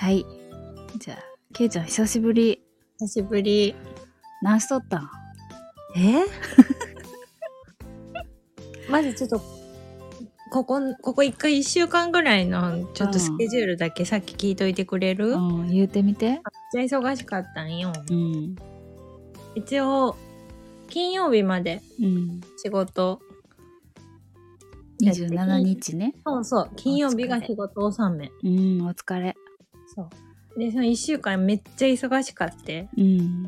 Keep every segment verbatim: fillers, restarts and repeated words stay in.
はい。じゃあ、けいちゃん久しぶり。 久しぶり。 何しとったん？ えまずちょっと、ここ、ここ一回一週間ぐらいのちょっとスケジュールだけさっき聞いといてくれる？ うん、言うてみて。 めっちゃ忙しかったんよ。 うん。 一応、金曜日までうん。 仕事、 にじゅうしちにちね。 そうそう、金曜日が仕事納め。 うん、お疲れ。 そう。で、その一週間めっちゃ忙しかって、 うん。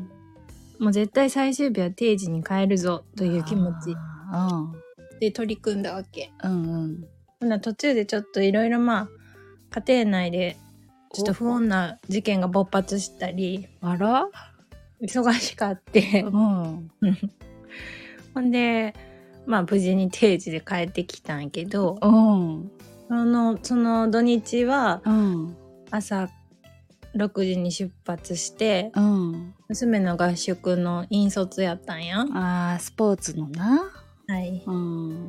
もう絶対最終日は定時に帰るぞという気持ちあで取り組んだわけ。 あ、うんうん。 ほな途中でちょっといろいろまあ家庭内でちょっと不穏な事件が勃発したり、 あら？ 忙しかってうん。 ほんでまあ無事に定時で帰ってきたんやけど、 うん。 そのその土日はうん。 朝ろくじに出発して、 うん。 娘の合宿の引率やったんや。 ああ、スポーツのな。 はい。 うん。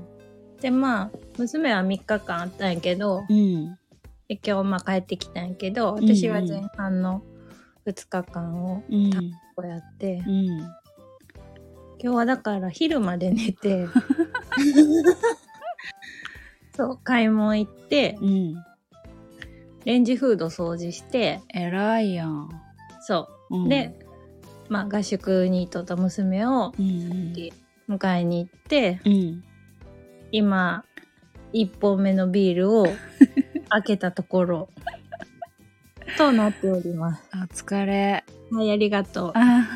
でまあ娘はみっかかんあったんやけど、 うん。 で今日まあ帰ってきたんやけど、私は前半のふつかかんをタッコやって、 うん。 今日はだから昼まで寝てそう買い物行って、 うん。 レンジフード掃除して、 偉いやん。 そう、 うん、 でまあ合宿に行っとった娘を迎えに行って、 うん、 今いっぽんめのビールを開けたところとなっております。 お疲れ。 はい、ありがとう。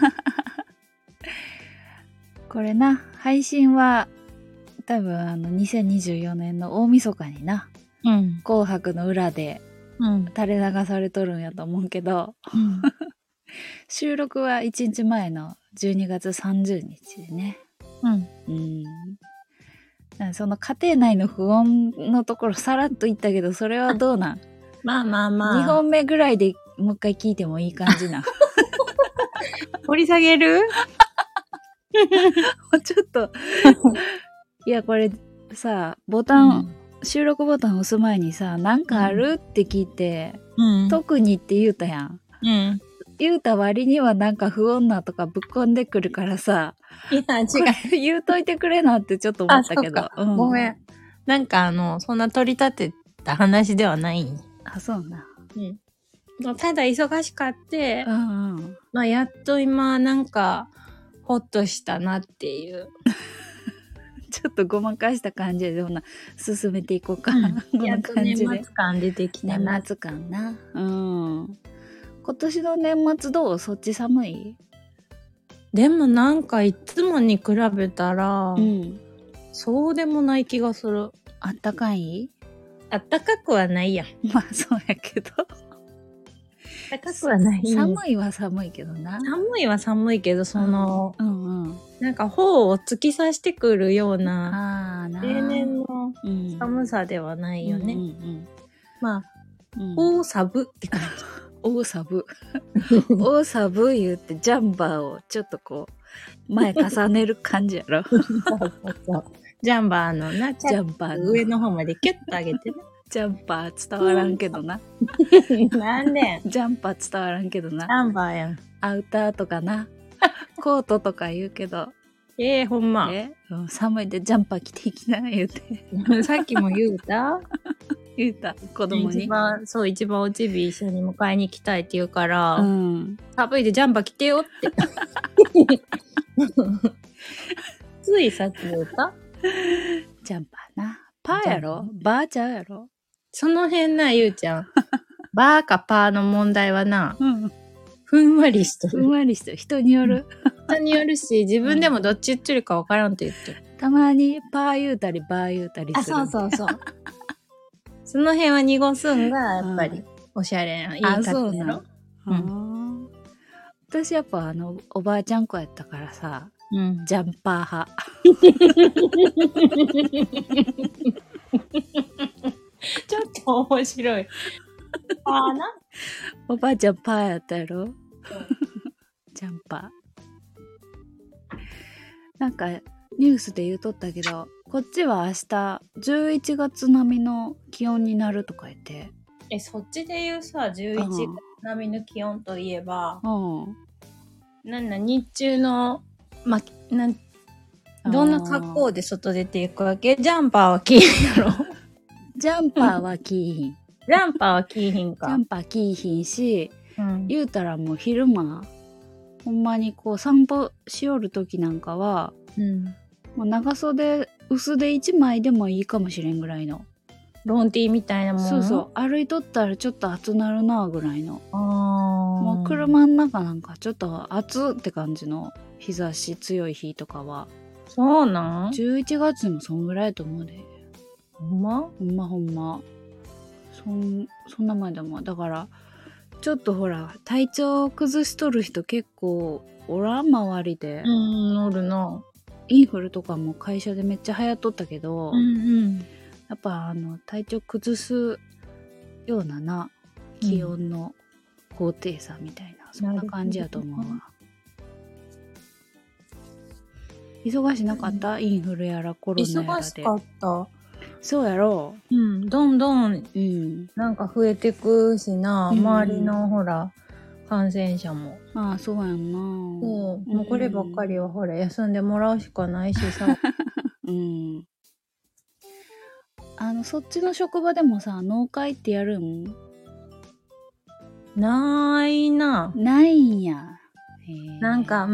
これな、配信は多分あのにせんにじゅうよねんの大晦日にな、 うん、 紅白の裏で垂れ流されとるんやと思うけど、 うん、 収録はいちにちまえのじゅうにがつさんじゅうにちでね。 うん。 うん。その家庭内の不穏のところさらっと言ったけど、それはどうなん？ まあまあまあ。 にほんめぐらいでもう一回聞いてもいい感じな。 掘り下げる？ もうちょっと。いや、これさ、ボタン、うん、収録ボタン押す前にさ、なんかある、うん、って聞いて、うん、特にって言うたやん。 うん。 言うた割にはなんか不穏なとかぶっこんでくるからさ、 いや、違う。 言うといてくれなってちょっと思ったけど。 うん、ごめん。なんかあの、そんな取り立てた話ではない。 あ、そうな。 うん。ただ忙しかって、 うんうん、 まあやっと今なんか、ほっとしたなっていう。 ちょっとごまかした感じで、ほな、進めていこうか。 うん、この感じで。年末感出てきたな。 年末感な。うん。今年の年末どう？そっち寒い？ でもなんかいつもに比べたら、うん、そうでもない気がする。 あったかい？ あったかくはないやん。 まあそうやけど。あったかくはない。 寒いは寒いけどな。 寒いは寒いけど、その、 うんうんうん、なんか頬を突き刺してくるような、例年の寒さではないよね。うんうんうん、まあ、うん、大サブって感じ。 大サブ。大サブ言ってジャンバーをちょっとこう、前重ねる感じやろ。 そうそうそう。ジャンバーのな、 ジャンバーの上の方までキュッと上げてね。 ジャンパー伝わらんけどな。 なんでジャンパー伝わらんけどな。 ジャンバーやん。 アウターとかな。コートとか言うけど。 えー、ほんま。 え、うん、寒いでジャンパー着ていきな言うて。 さっきも言うた言うた、子供に。 一番、そう、一番おちび一緒に迎えに行きたいって言うから、 うん、 寒いでジャンパー着てよって。ついさっき言うたジャンパーな。パーやろ？バーちゃうやろ？ その辺な、ゆうちゃん。バーかパーの問題はな、 うん、 ふんわりしとる。 ふんわりしとる。人による。 人によるし、自分でもどっち言ってるかわからんって言ってる。 たまにパー言うたりバー言うたりする。 あ、そうそうそう。その辺は濁すんが、やっぱり、おしゃれな、いい感じやろ。 うん。私やっぱあの、おばあちゃん子やったからさ、うん、ジャンパー派。 ちょっと面白い。パーな。 おばあちゃんパーやったやろ、うん、ジャンパー。なんかニュースで言うとったけど、こっちは明日じゅういちがつ並みの気温になるとか言って。 え、そっちで言うさ、じゅういちがつ並みの気温といえば、 うん。 なんだ、日中の、ま、なん、どんな格好で外出ていくわけ？ジャンパーは着いひんやろ？ ジャンパーは着いひん。 ジャンパーは着いひんか。 ジャンパー着いひんし、 うん、 言うたらもう昼間、ほんまにこう散歩しよる時なんかは、うん、もう長袖、薄手一枚でもいいかもしれんぐらいの。 ロンティーみたいなもん？ そうそう。歩いとったらちょっと暑なるなぐらいの。あもう車の中なんかちょっと暑って感じの日差し強い日とかは。 そうなん？ じゅういちがつもそんぐらいやと思うで。 ほんま？ ほんまほんま。そん、そんな前でも。だから、ちょっとほら、体調崩しとる人結構おらん周りで。 うん、おるな。 インフルとかも会社でめっちゃ流行っとったけど、 うんうん、 やっぱあの体調崩すようなな気温の高低差みたいな、うん、そんな感じやと思うわ。忙しなかった、うん、インフルやらコロナやらで。 忙しかった。 そうやろう。うん、どんどん、うん、なんか増えてくしな、うん、周りのほら感染者も。 ああ、そうやんな。 そう、もうこればっかりはほら休んでもらうしかないしさ。 うん。あのそっちの職場でもさ、納会ってやるん？ ないな。 ないんや。 なんか、うん。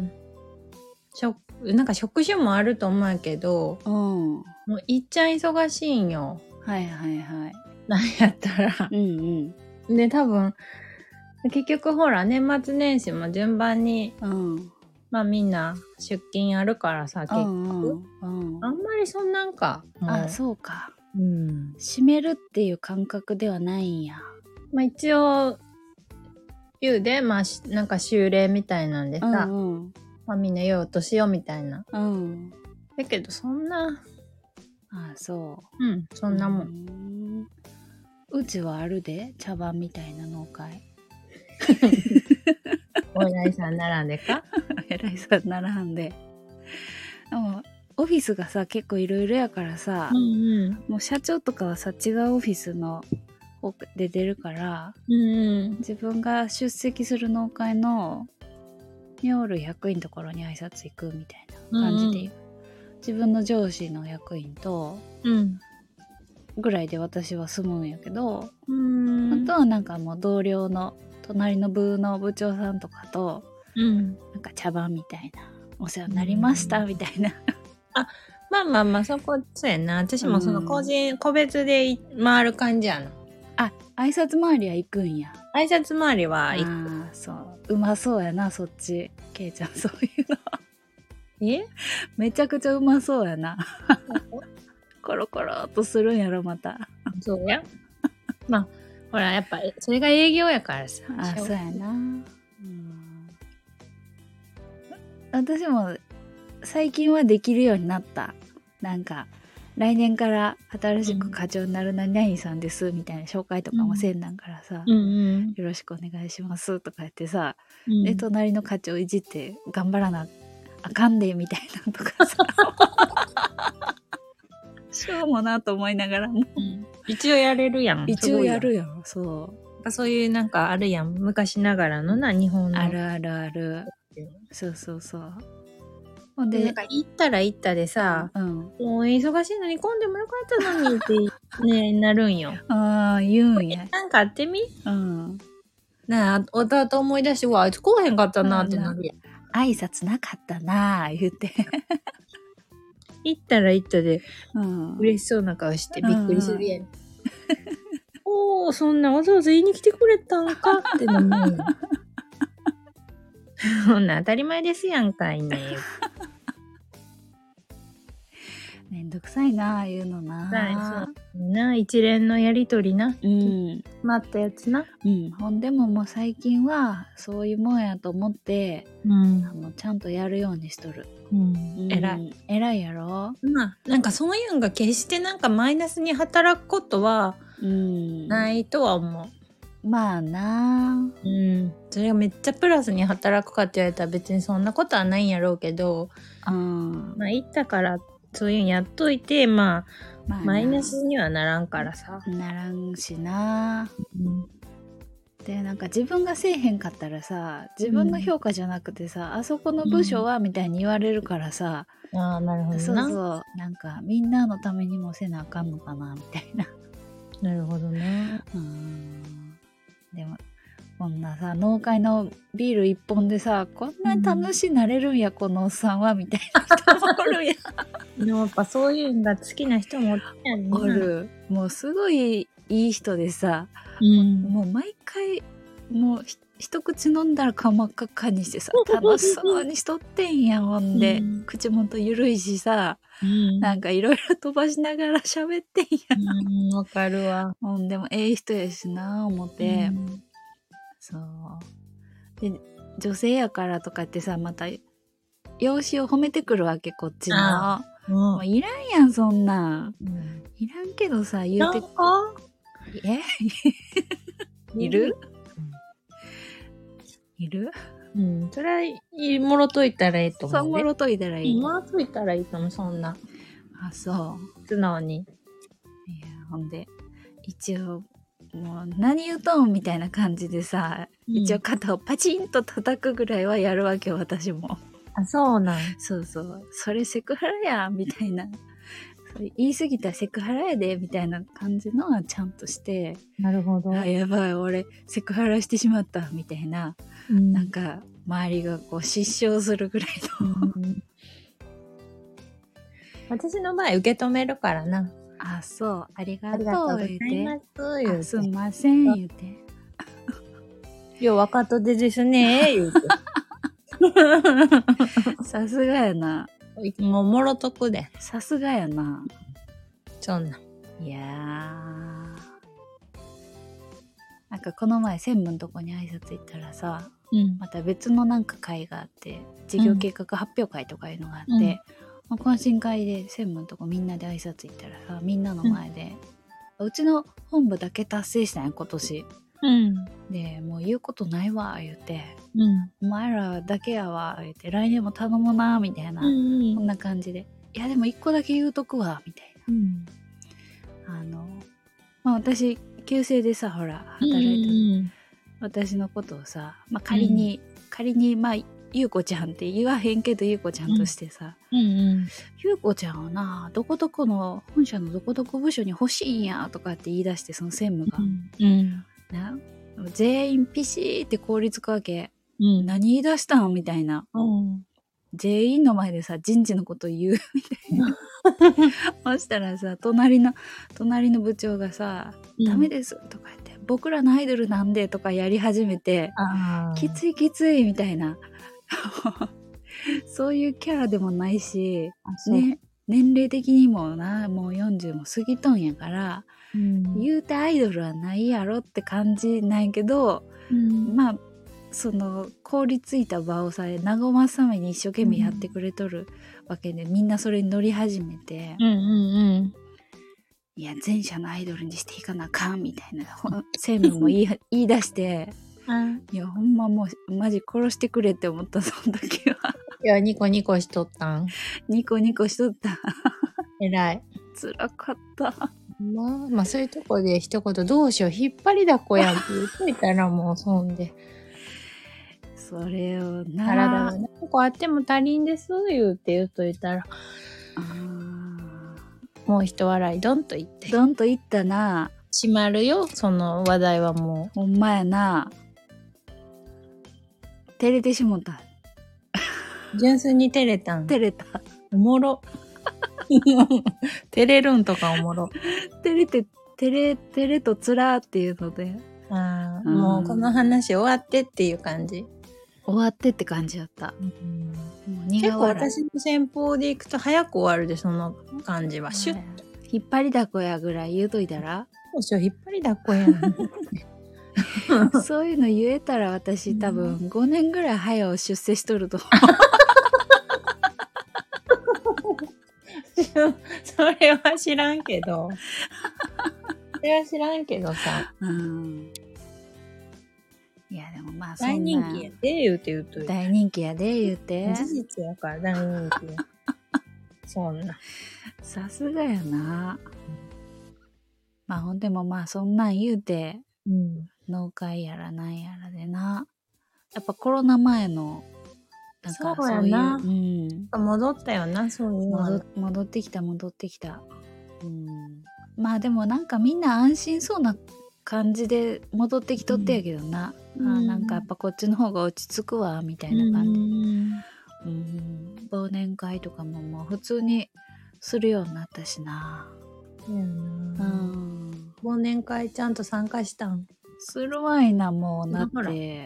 職、なんか職種もあると思うけど、うん。もういっちゃん忙しいんよ。 はいはいはい。 なんやったら。うんうん。で、多分、結局ほら、年末年始も順番に、うん、まあみんな出勤あるからさ、結局。うんうんうん、あんまりそんなんか。 あ、そうか。うん。閉めるっていう感覚ではないんや。 まあ一応、言うで、まあなんか修例みたいなんでさ、うんうん、まあみんなよいお年よみたいな。うん。だけどそんな。 ああ、そう。 うん、そんなもん。んうちはあるで、茶番みたいな農会。 お偉いさん並んでか？ 偉いさん並んで。でもオフィスがさ結構いろいろやからさ、うんうん、もう社長とかはさ違うオフィスの方で出るから、うんうん、自分が出席する農会の夜役員のところに挨拶行くみたいな感じで、うんうん、自分の上司の役員と、うん、ぐらいで私は住むんやけど、うん、あとはなんかもう同僚の隣の部の部長さんとかと、うん、なんか茶番みたいな、お世話になりましたみたいな、 あ、まあまあまあそこそうやな。私もその個人、うん、個別で回る感じやな。 あ、挨拶回りは行くんや。 挨拶回りは行く。 ああ、そう。うまそうやな、そっち。けいちゃん、そういうの。え？めちゃくちゃうまそうやな。コロコロっとするんやろ、また。 そうや。まあ、ほら、やっぱ、それが営業やからさ。 あ、そうやな。うん、私も、最近はできるようになった。なんか、来年から新しく課長になる何々さんですみたいな紹介とかもせんなんからさ、うんうん、よろしくお願いしますとか言ってさ、うん、で隣の課長いじって頑張らなあかんでみたいなとかさしょうもなと思いながらも、うん、 一応やれるやん。 一応やるやん。そう。 そういうなんかあるやん。昔ながらのな日本の。 あるあるある。そうそうそう。 ほんで、なんか行ったら行ったでさ、うん、もう忙しいのに混んでもよかったのにってね、なるんよ。 ああ、言うんや。 なんかあってみ？うん。なあ、弟思い出して、うわ、あいつ来おへんかったなってなるやん。 挨拶なかったなぁ、言って。 行ったら行ったで、うん、嬉しそうな顔してびっくりするやん。うん、おー、そんなわざわざ言いに来てくれたんかってなる。そんな当たり前ですやんかいね。 めんどくさいなあ、言うのな。 はい、そうな、一連のやりとりな。うん。待ったやつな。 うん。ほんでももう最近はそういうもんやと思って、うん、あのちゃんとやるようにしとる。うん。偉い。偉いやろ。 まあ、なんかそういうのが決してなんかマイナスに働くことはないとは思う。 まあなぁ。うん。それがめっちゃプラスに働くかって言われたら別にそんなことはないんやろうけど、うん、まあ行ったからそういうんやっといて、まあ、まあ、マイナスにはならんからさ。 ならんしな、うん、でなんか自分がせえへんかったらさ、自分の評価じゃなくてさ、うん、あそこの部署はみたいに言われるからさ、 うん、ああなるほどな。 そうそう、なんかみんなのためにもせなあかんのかなみたいな。 なるほどね。 うん、でもこんなさ、農会のビール一本でさ、こんなに楽しいなれるんや、うん、このおっさんはみたいな人もおるやん。 でもやっぱそういうのが好きな人もおるやんな。 おる。もうすごいいい人でさ、うん、もう毎回もう一口飲んだらかまっかっかにしてさ、楽しそうにしとってんやん。ほんで、うん、口元ゆるいしさ、うん、なんかいろいろ飛ばしながら喋ってんやん。 わ、うん、かるわ。 ほんでもええ人やしな思って、うん、そうで女性やからとかってさ、また容姿を褒めてくるわけ、こっちの。うん、もういらんやんそんなん、うん、いらんけどさ、言うてえいる、うん、いる、 うん、それはもろといたらいいと思う、ね、 そうもろといたらいい、 もろといたらいいと思う。そんな、 あ、そう素直に。いや、ほんで一応もう何言うとんみたいな感じでさ、うん、一応肩をパチンと叩くぐらいはやるわけよ、私も。 あ、そうなん。 そうそう、それセクハラやみたいな、それ言い過ぎたらセクハラやでみたいな感じのはちゃんとして、 なるほど。 あ、やばい俺セクハラしてしまったみたいな、うん、なんか周りがこう失笑するぐらいの、うん、 私の場合受け止めるからな。 あ、そう、ありがとう言うて、 あ、すんません言うて、 よう若とでですね言うてさすがやな。 もうもろとくで。 さすがやな。 そんな。 いやー、なんかこの前専務のとこに挨拶行ったらさ、うん、また別のなんか会があって、事業計画発表会とかいうのがあって、うん、まあ、懇親会で専務のとこみんなで挨拶行ったらさ、みんなの前で、うん、うちの本部だけ達成したんや今年。うん、でもう言うことないわ言うて、うん、お前らだけやわ言うて、来年も頼むなみたいな、うんうん、こんな感じで、いやでも一個だけ言うとくわみたいな、うん、あのまあ私旧姓でさ、ほら働いてる、うんうん、私のことをさ、まあ、仮に、うん、仮にまあゆうこちゃんって言わへんけどゆうこちゃんとしてさ、うんうんうん、ゆうこちゃんはなどこどこの本社のどこどこ部署に欲しいんやとかって言い出して、その専務が、うんうんな、全員ピシーって効率化わけ、うん、何言い出したんみたいな、うん、全員の前でさ人事のこと言うみたいなそしたらさ、隣の隣の部長がさ、うん、ダメですとか言って、僕らのアイドルなんでとかやり始めて、きついきついみたいなそういうキャラでもないし、ね、年齢的にもな、もうよんじゅうも過ぎとんやから、うん、言うてアイドルはないやろって感じないけど、うん、まあその凍りついた場をさ和ますために一生懸命やってくれとるわけで、うん、みんなそれに乗り始めて、うんうんうん、いや全社のアイドルにしていかなあかんみたいな専務も言い, 言い出して、うん、いやほんまもうマジ殺してくれって思った、その時は。 いやニコニコしとったん。 ニコニコしとった偉い。 辛かった。 まあ、まあそういうとこで一言どうしよう引っ張りだこやって言っといたらもうそんでそれをな、 体が何個あっても足りんです言うて言うといたら、あもう一笑いドンと言ってドンと言ったな。 閉まるよその話題は。もうほんまやな。照れてしもた。 純粋に照れたん。 照れた。 おもろ照れるんとかおもろ。 照れて照れ照れとつらっていうので、 あ、うん、もうこの話終わってっていう感じ。 終わってって感じだった、うん、 もう結構私の戦法でいくと早く終わるで、その感じはシュッ、 引っ張りだこやぐらい言うといたら、 そうしよう引っ張りだこやそういうの言えたら私多分ごねんぐらい早う出世しとると思うそれは知らんけどそれは知らんけどさ、うん、 いやでもまあそんな大人気やで言うて言うと大人気やで言うて事実やから大人気やそんな。 さすがやな。まあほんでもまあそんなん言うて、うん、農会やらなんやらでな。やっぱコロナ前の、 なんかそういう、そうやな。うん、戻ったよな、そういうの。 戻、戻ってきた、戻ってきた。うん、まあでもなんかみんな安心そうな感じで戻ってきとってやけどな。うん、あなんかやっぱこっちの方が落ち着くわ、みたいな感じ。うん、うん、忘年会とかももう普通にするようになったしな。 うん、うん、忘年会ちゃんと参加したん？ するわいな、もうなって。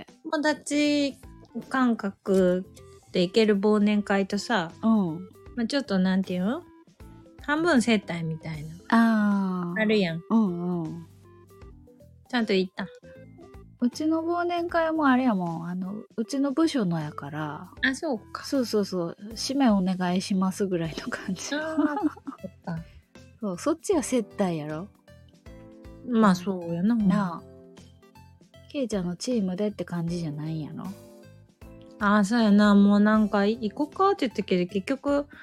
友達感覚で行ける忘年会とさ、うん。まあ、ちょっとなんていうの？半分接待みたいな。ああ。あるやん。うんうん。ちゃんと行った。 うちの忘年会もあれやもん。あの、うちの部署のやから。 あ、そうか。 そうそうそう。締めお願いしますぐらいの感じ。ああ、そっか。そう、そっちは接待やろ？ まあそうやな。 なあ。ケイちゃんのチームでって感じじゃないんやろ？ ああ、そうやな。もうなんか行こうかって言ったけど、結局、うん、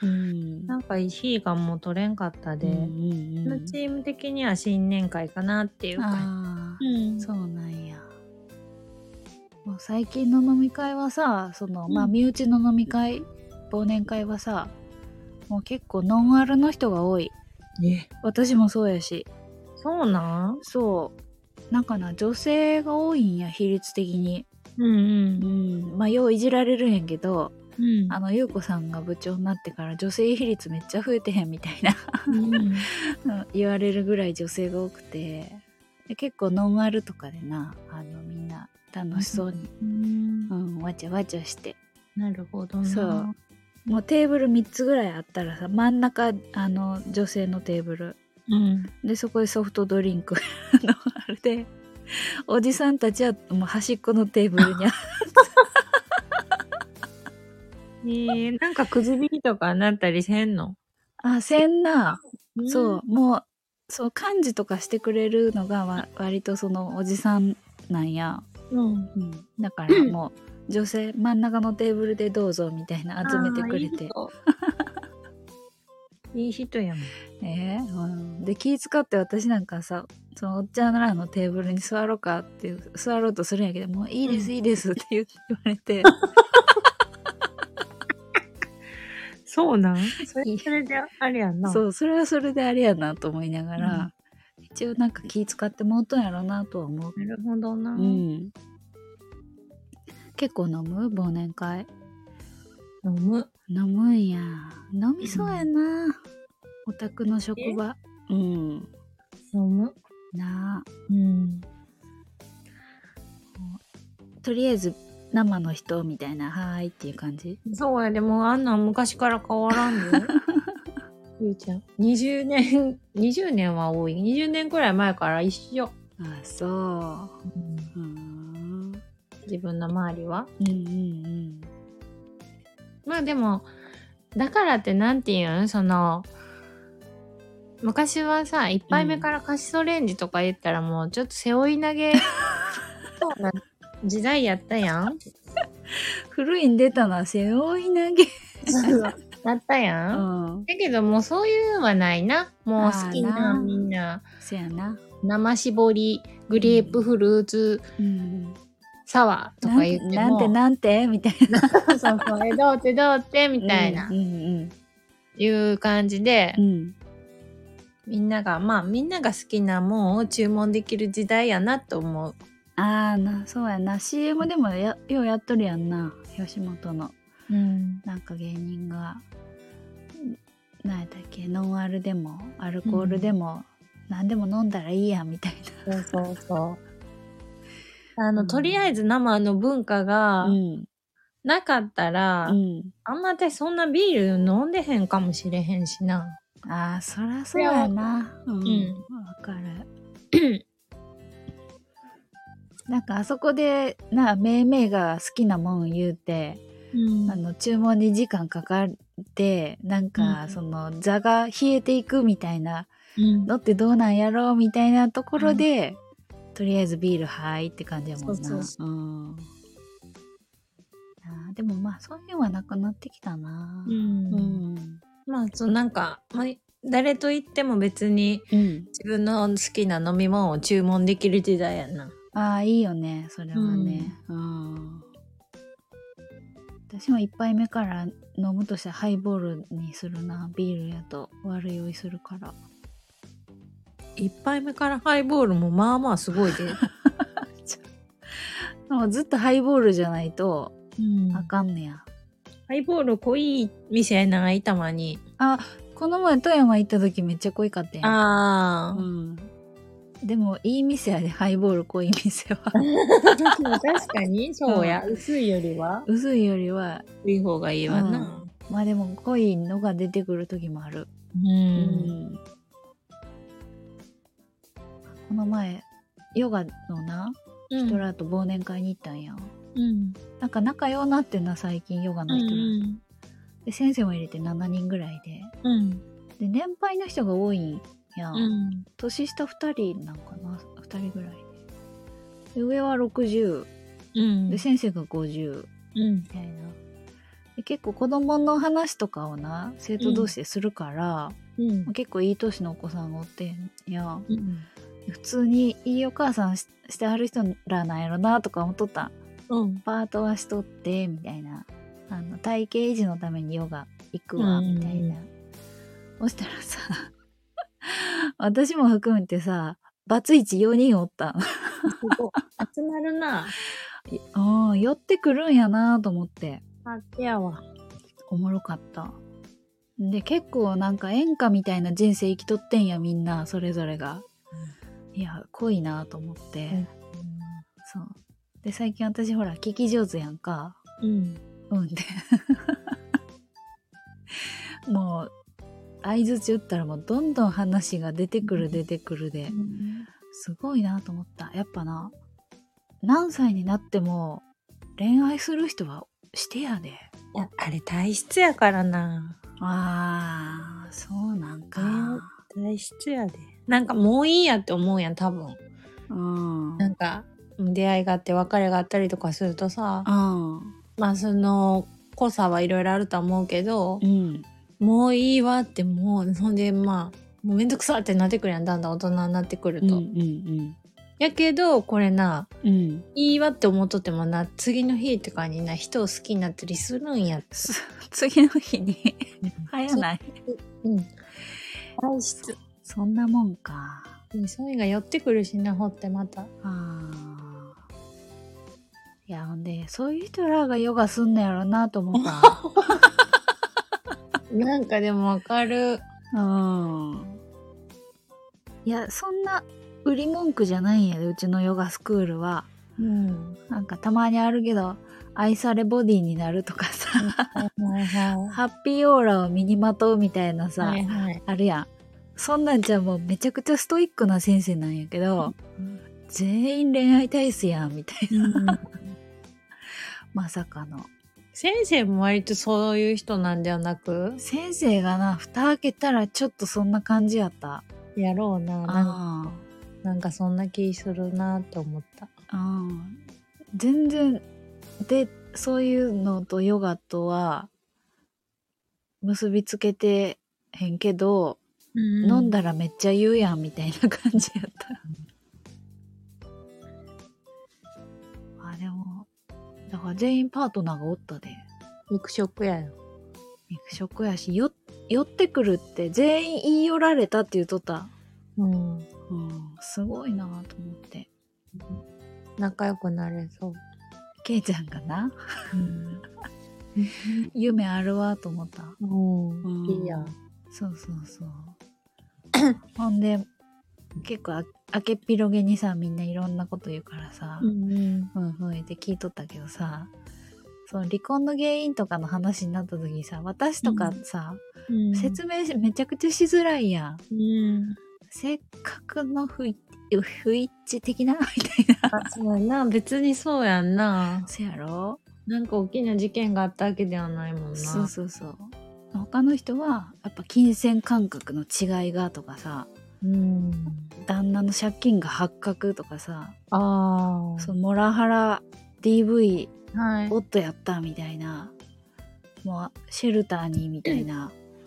なんか日がもう取れんかったで、うんうんうん、チーム的には新年会かなっていうか。あ、 うん、そうなんや。もう最近の飲み会はさ、その、うん、まあ身内の飲み会、忘年会はさ、もう結構ノンアルの人が多い。え、私もそうやし。 そうなん？ そう。なんかな、女性が多いんや、比率的に。うんうん。うん。まあ、よういじられるんやけど、うん、あの、ゆうこさんが部長になってから女性比率めっちゃ増えてへんみたいな、うん、言われるぐらい女性が多くて、で結構ノンアルとかでな、あの、みんな楽しそうに、うん、うん、わちゃわちゃして。 なるほどな。 そう。もうテーブルみっつぐらいあったらさ、真ん中、あの、女性のテーブル。うん、で、そこでソフトドリンクのあれで、おじさんたちはもう端っこのテーブルにあえー、なんかくじ引きとかなったりせんの？ あ、せんな。うん、そう、もう、そう、幹事とかしてくれるのがわ割とそのおじさんなんや。うん。うん、だからもう、女性、真ん中のテーブルでどうぞみたいな集めてくれて。 いい人やもん。 えー、うん、で気使って私なんかさ、そのおっちゃんらのテーブルに座ろうかっていう座ろうとするんやけど、もういいです、うん、いいですって言われてそうなん？それそれであれやな。 そう、それはそれであれやなと思いながら、うん、一応なんか気使ってもうとんやろなとは思う。 なるほどな。うん。結構飲む？忘年会。 飲む。 飲むんや。飲みそうやな。うん、お宅の職場。うん。 飲む。 なあ。うん。とりあえず生の人みたいな、はーいっていう感じ。 そうや、でもあんなん昔から変わらんで。ゆうちゃん。にじゅうねん、にじゅうねんは多い。にじゅうねんくらい前から一緒。ああ、そう。うん、 自分の周りは。うんうんうん。まあでも、だからってなんていうの？その、昔はさ、一杯目からカシソレンジとか言ったらもうちょっと背負い投げ、そうな時代やったやん。 古いん出たな、背負い投げ。 だったやん。うん、だけどもうそういうのはないな。もう好きなみんな。 そやな。 生搾り、グレープフルーツ、うん、サワーとか言っても。 なんてなんてみたいな。 そうそう、え、どうってどうってみたいな。うんうんうん、いう感じで、うん、みんなが、まあみんなが好きなもんを注文できる時代やなと思う。 ああ、な、そうやな。シーエム でもやようやっとるやんな。吉本の。うん、なんか芸人が、何やったっけ、ノンアルでもアルコールでも、うん、何でも飲んだらいいやみたいな。そうそうそう。あの、うん、とりあえず生の文化がなかったら、うん、あんま私そんなビール飲んでへんかもしれへんしな。 ああ、そらそうやな。うん。わ、うん、かる。なんかあそこでな、めいめいが好きなもん言うて、うん、あの注文に時間かかってなんかその座が冷えていくみたいなのってどうなんやろうみたいなところで、うん、とりあえずビールはいって感じやもんな。そうそうそう、うん、あでもまあそういうのはなくなってきたな。うん、うん、 まあそうなんか、まあ、誰と言っても別に自分の好きな飲み物を注文できる時代やな。 ああ、いいよね、それはね。うん。私も一杯目から飲むとしてハイボールにするな。ビールやと悪酔いするから。 一杯目からハイボールもまあまあすごいで。 もうずっとハイボールじゃないとあかんねや。 ハイボール濃い店やない、たまに。 あ、この前富山行った時めっちゃ濃いかったやん。 ああ。 うん。でもいい店やで、ハイボール濃い店は。 確かにそうや、うん、薄いよりは薄いよりは薄い方がいいわな、 うん、まあでも濃いのが出てくる時もある。 うん、うん、 この前ヨガのな、うん、人らと忘年会に行ったんや、うん、なんか仲良くなってんな最近ヨガの人ら、うん、で先生も入れてしちにんぐらいで、うん、で年配の人が多いんや、うん、年下ふたりなんかな、ふたりぐらいで、上はろくじゅう、うん、で先生がごじゅう、うん、みたいな。で結構子供の話とかをな生徒同士でするから、うん、結構いい年のお子さんがおってんや、うん、普通にいいお母さん し, してはる人らなんやろなとか思っとった、うん、パートはしとってみたいな、あの体型維持のためにヨガ行くわ、うん、みたいな。そしたらさ私も含めてさ、バツイチよにんおったん。 集まるな。 ああ、寄ってくるんやなと思って。 あ、やわ。 おもろかった。で、結構なんか演歌みたいな人生生きとってんや、みんな、それぞれが。うん、いや、濃いなと思って、うん。そう。で、最近私ほら、聞き上手やんか。うん。うんで。もう、相づち打ったらもうどんどん話が出てくる出てくるで、うん、すごいなと思った。やっぱな、何歳になっても恋愛する人はしてやで。いや、あれ体質やからな。 あー、そうなんか、 えー、体質やで。なんかもういいやって思うやん、多分。うん。なんか出会いがあって別れがあったりとかするとさ、うん、まあその濃さはいろいろあると思うけど、うん、もういいわってもうほんでまあもうめんどくさってなってくるやん、だんだん大人になってくると、うんうんうん、やけどこれな、うん、いいわって思っとってもな、次の日とかにな人を好きになったりするんやって。 次の日に早ない。 うん。体質。 そんなもんか。 そういうのが寄ってくるしな、ほってまた。 あいやほんでそういう人らがヨガすんのやろなと思った。 なんかでもわかる。うん。 いやそんな売り文句じゃないんやで、うちのヨガスクールは。うん。なんかたまにあるけど、愛されボディになるとかさ、はいはい、ハッピーオーラを身にまとうみたいなさ、はいはい、あるやん。そんなんじゃもうめちゃくちゃストイックな先生なんやけど、うん、全員恋愛体質やんみたいな、うん、まさかの。 先生も割とそういう人なんではなく、 先生がな蓋開けたらちょっとそんな感じやった。 やろうな、なんかなんかそんな気するなって思った。 あ全然でそういうのとヨガとは結びつけてへんけど、うん、飲んだらめっちゃ言うやんみたいな感じやった。あでもだから全員パートナーがおったで。 肉食やよ。 肉食やし、よ寄ってくるって全員言い寄られたって言うとった。うん、うん、すごいなと思って、 仲良くなれそう。 ケイちゃんがな、うん、夢あるわと思った。 うん、いいや。 そうそうそうほんで結構あけっぴろげにさ、みんないろんなこと言うからさ、うんうんふんふんって聞いとったけどさ、その離婚の原因とかの話になった時にさ、私とかさ、うん、説明めちゃくちゃしづらいやん、うん、せっかくの不一不一致的なみたいな。 あ、そうやな、別にそうやんな。 そやろ、 なんか大きな事件があったわけではないもんな。 そうそうそう。他の人はやっぱ金銭感覚の違いがとかさ、うん、旦那の借金が発覚とかさ、あそうモラハラ ディーブイ、はい、夫やったみたいな、もうシェルターにみたいな、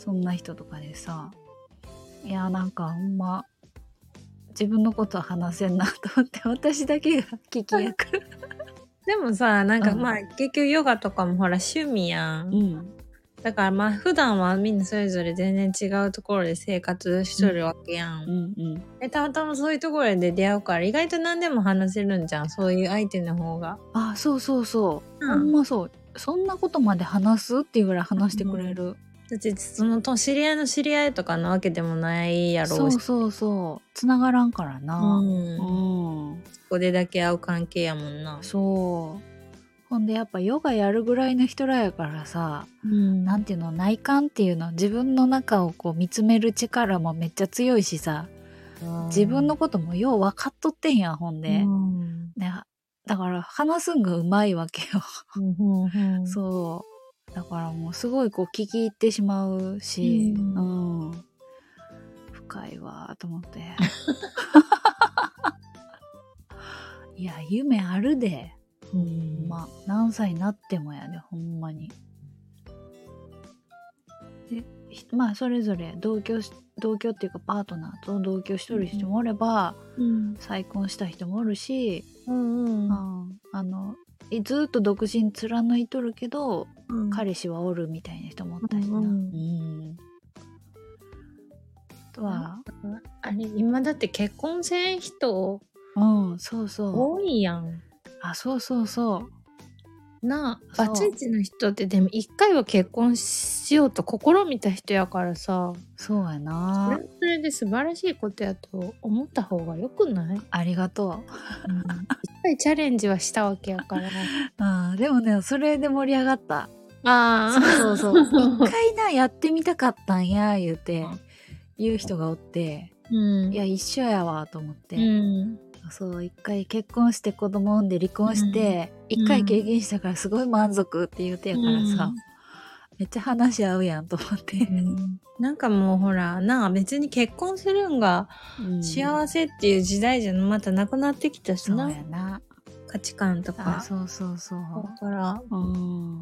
そんな人とかでさ、いやなんかほんま自分のことは話せんなと思って私だけが聞き役でもさなんか、うん、まあ結局ヨガとかもほら趣味やん、うん、だからまあ普段はみんなそれぞれ全然違うところで生活しとるわけやん、うんうんうん、えたまたまそういうところで出会うから意外と何でも話せるんじゃん、そういう相手の方が。 あ、そうそうそう、うん、ほんまそう、そんなことまで話すっていうぐらい話してくれる、うん、 だってその知り合いの知り合いとかなわけでもないやろうし、 そうそうそうつながらんからな、うんうん、そこでだけ会う関係やもんな。 そうほんでやっぱヨガやるぐらいの人らやからさ、うん、なんていうの内観っていうの自分の中をこう見つめる力もめっちゃ強いしさ、うん、自分のこともよう分かっとってんやほんで、うん、でだから話すんがうまいわけよ、うんうんうん、そうだからもうすごいこう聞き入ってしまうし、うん、うん、深いわと思っていや夢あるで、うん、まあ何歳になってもやでほんまに。でまあそれぞれ同居同居っていうかパートナーと同居しとる人もおれば、うん、再婚した人もおるし、うんうんうん、あのずっと独身貫いとるけど、うん、彼氏はおるみたいな人もおったりな、うんうん、あとはあれ今だって結婚せん人、 うん、そうそう多いやん。 あ、そうそうそうなあ、バツイチの人ってでも一回は結婚しようと試みた人やからさ、 そうやな、 それそれで素晴らしいことやと思った方がよくない？ ありがとう、うん、一回チャレンジはしたわけやからあでもねそれで盛り上がった。 あそうそうそう一回なやってみたかったんや言うて言う人がおって、うん、いや一緒やわと思って、うん、そう一回結婚して子供産んで離婚して一、うん、回経験したからすごい満足って言うてやからさ、うん、めっちゃ話し合うやんと思って、うん、 なんかもうほらなんか別に結婚するんが幸せっていう時代じゃまたなくなってきたしな、 そうやな価値観とか。 あそうそうそうだから、うん、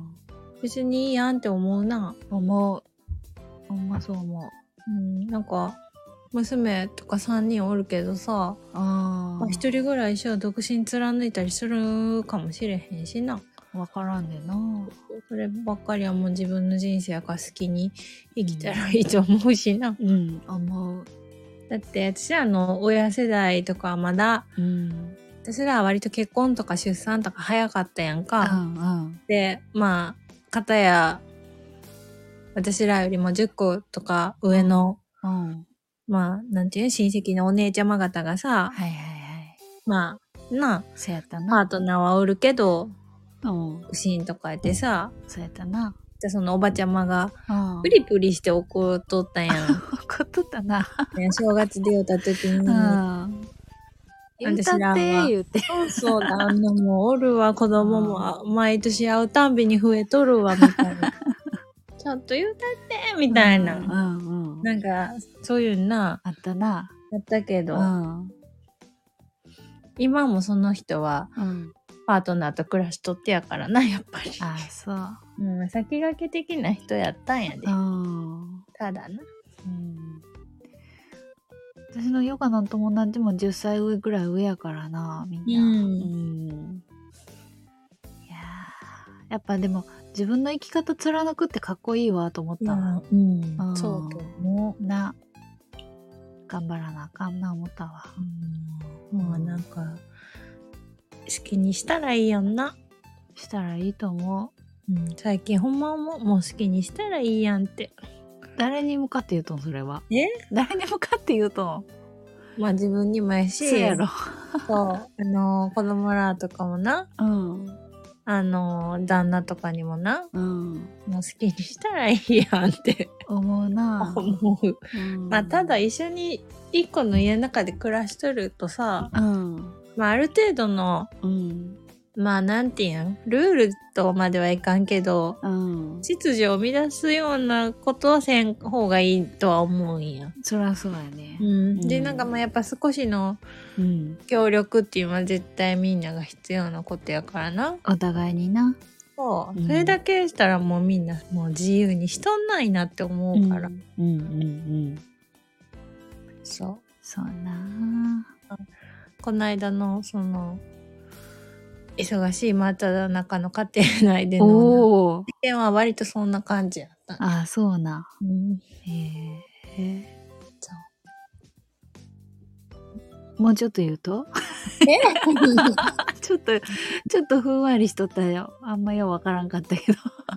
別にいいやんって思うな。 思うほんまそう思う、 うん、なんか娘とかさんにんおるけどさ、あ、まあ、ひとりぐらい一生独身貫いたりするかもしれへんしな。 わからんでな。 そればっかりはもう自分の人生やから好きに生きたらいいと思うしな。 うん、うん、思う。 だって私らの親世代とかはまだ、うん、私らは割と結婚とか出産とか早かったやんか。うんうん、で、まあ、片や私らよりもじゅっことか上の、うんうん、まあ、なんていう親戚のお姉ちゃま方がさ、はいはいはい。まあ、な、 そうやったな。 パートナーはおるけど、うん。不審とかやってさ、 そうやったな。 で、そのおばちゃまが、プリプリして怒っとったんやん。 怒っとったな。 正月出よった時に、うん。 私らは。言うて。 そうそう、旦那もおるわ、子供も毎年会うたんびに増えとるわ、みたいな。ちょっと言うたってみたいな、うんうんうん、なんかそういうなあったなあったけど、うん、今もその人は、うん、パートナーと暮らしとってやからなやっぱり。 あそう、 うん、先駆け的な人やったんやで、うん、ただな、うん、 私のヨガの友達もじゅっさい上ぐらい上やからなみんな、うんうん、いややっぱでも自分の生き方貫くってかっこいいわと思ったわ。 うん、うん、そうと思うな。頑張らなあかんな思ったわ。 うん、もうなんか好きにしたらいいやんな。 したらいいと思う。うん、最近ほんまももう好きにしたらいいやんって。 誰に向かって言うとんそれは。 え？ 誰に向かって言うとん。 まあ自分にもやし。 そうやろ。 そうあの子供らとかもな。うん。あの旦那とかにもな、うん、もう好きにしたらいいやんって思うな思う、うん、まあただ一緒に一個の家の中で暮らしとるとさ、うん、まあある程度の、うん、まあなんていうんルールとまではいかんけど、うん、秩序を乱すようなことはせん方がいいとは思うんや。 そりゃそうやね、 うん、で、うん、なんかまあやっぱ少しの協力っていうのは絶対みんなが必要なことやからな。 お互いにな。 そう、うん、それだけしたらもうみんなもう自由にしとんないなって思うから。うんうんうんうん。そう。 そうな。 この間のその忙しい真っ只中の家庭内での意見は割とそんな感じやった、ね。 ああ、そうな。うん、へえ。そう。もうちょっと言うとえちょっと、ちょっとふんわりしとったよ。あんまようわからんかったけど。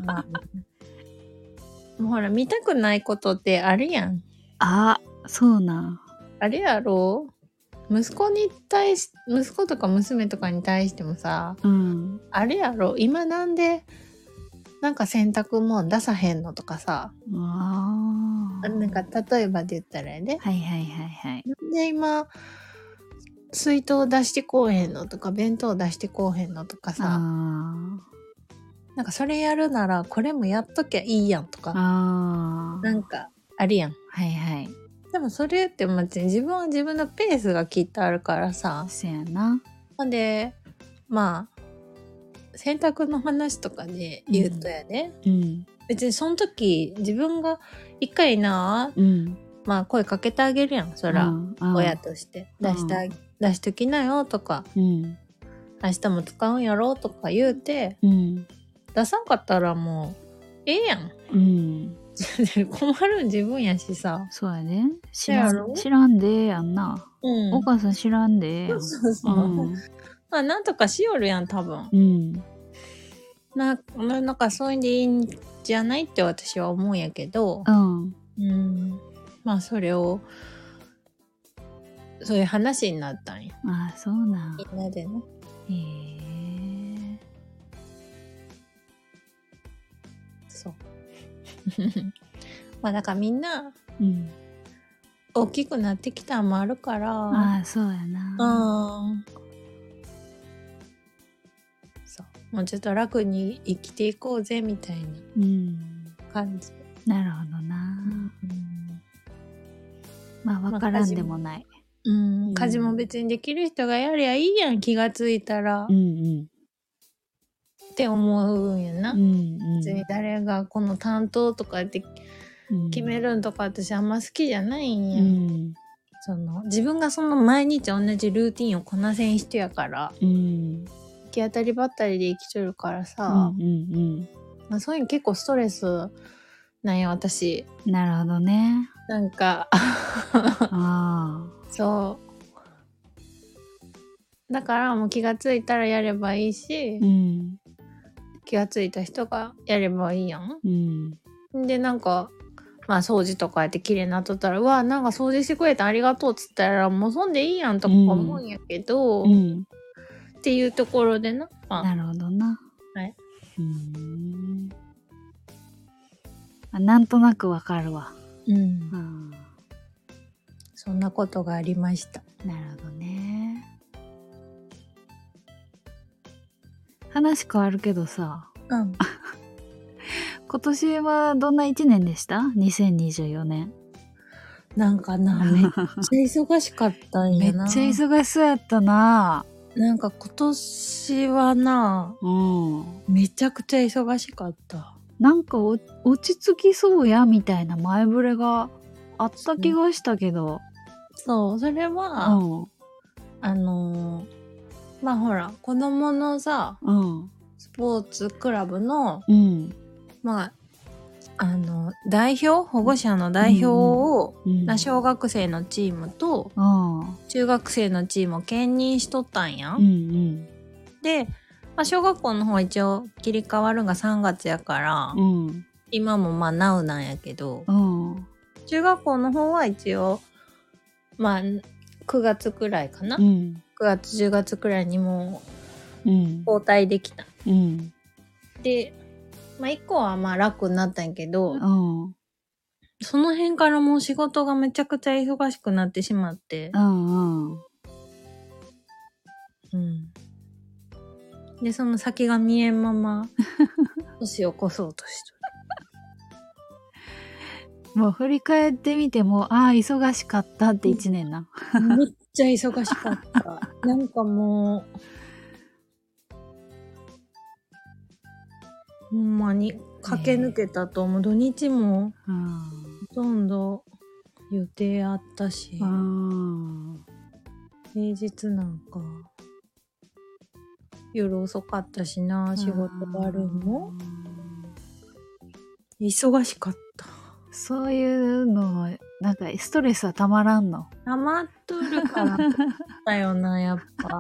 もうほら、見たくないことってあるやん。 あ、そうな。 あれやろう息子に対し、息子とか娘とかに対してもさ、うん、あれやろ今なんで、なんか洗濯物出さへんのとかさ。あなんか、例えばで言ったらやで。 はいはいはいはい。 で、今、水筒出してこうへんのとか、弁当出してこうへんのとかさ。なんかそれやるならこれもやっときゃいいやんとか。なんかあるやん。 はいはい。 でもそれって別に自分は自分のペースがきっとあるからさ。 そやな。 ほんで、まあ、洗濯の話とかで言うとやね。うん。うん、別にその時自分が一回な、うん、まあ声かけてあげるやん。そら、うんうん、親として出してあげ、出しときなよとか、うん、明日も使うんやろとか言うて、うん、出さんかったらもうええやん。うん。困るん自分やしさ。 そうやね。知らん、知らんでやんな。うん。お母さん知らんでやん。そうそうそう。うん、 まあなんとかしよるやん多分。うん。な、なんかそういうんでいいんじゃないって私は思うんやけど。うん。うん。まあそれを、そういう話になったんや。 ああ、そうなん。 みんなでね。へえ。そう。まあだからみんな、うん、大きくなってきたんもあるから。 ああ、そうやな。 うん。そう。もうちょっと楽に生きていこうぜみたいな感じ。 うん、なるほどな。うん、まあ分からんでもない。 うん。家事も別にできる人がやりゃいいやん、気がついたら。うんうん。って思うんやな。うんうん、別に誰がこの担当とかって決めるんとか私あんま好きじゃないんや。うん、その自分がその毎日同じルーティンをこなせん人やから、うん、行き当たりばったりで生きとるからさ、うんうんうんまあ、そういうの結構ストレスなんや私。 なるほどね。 なんかあそうだからもう気がついたらやればいいし、うん、気がついた人がやればいいやん、うん、でなんかまあ掃除とかやって綺麗になっとったらうわなんか掃除してくれてありがとうっつったらもうそんでいいやんとか思うんやけど、うんうん、っていうところでな、 まあ、なるほどな。はい。うーんあなんとなくわかるわ。うん、うん。 そんなことがありました。 なるほどね。話変わるけどさ。うん。今年はどんな一年でした？にせんにじゅうよねん。 なんかな、めっちゃ忙しかったんやな。 めっちゃ忙しそうやったな。 なんか今年はな、うん、めちゃくちゃ忙しかった。 なんか落ち着きそうやみたいな前触れがあった気がしたけど。 そう、それは、うん、あのー、まあほら、子供のさ、うん、スポーツクラブの、うん、まあ、あの、代表保護者の代表を、うんうん、小学生のチームと、うん、中学生のチームを兼任しとったんや。うんうん、で、まあ、小学校の方は一応切り替わるのがさんがつやから、うん、今もまあナウなんやけど、うん、中学校の方は一応、まあくがつくらいかな、うん、くがつじゅうがつくらいにもう交代できた。うん、で、まあいっこはまあ楽になったんやけど、うん、その辺からもう仕事がめちゃくちゃ忙しくなってしまって、うんうんうん、でその先が見えんまま年を越そうとしてるもう振り返ってみてもああ忙しかったっていちねんなめっちゃ忙しかったなんかもうほんまに駆け抜けたと思う、土日もうん、 ほとんど予定あったし、 うん、 平日なんか夜遅かったしな、仕事があるんも忙しかった。 そういうのなんかストレスはたまらんの？ 溜まっとるからだよな、やっぱ。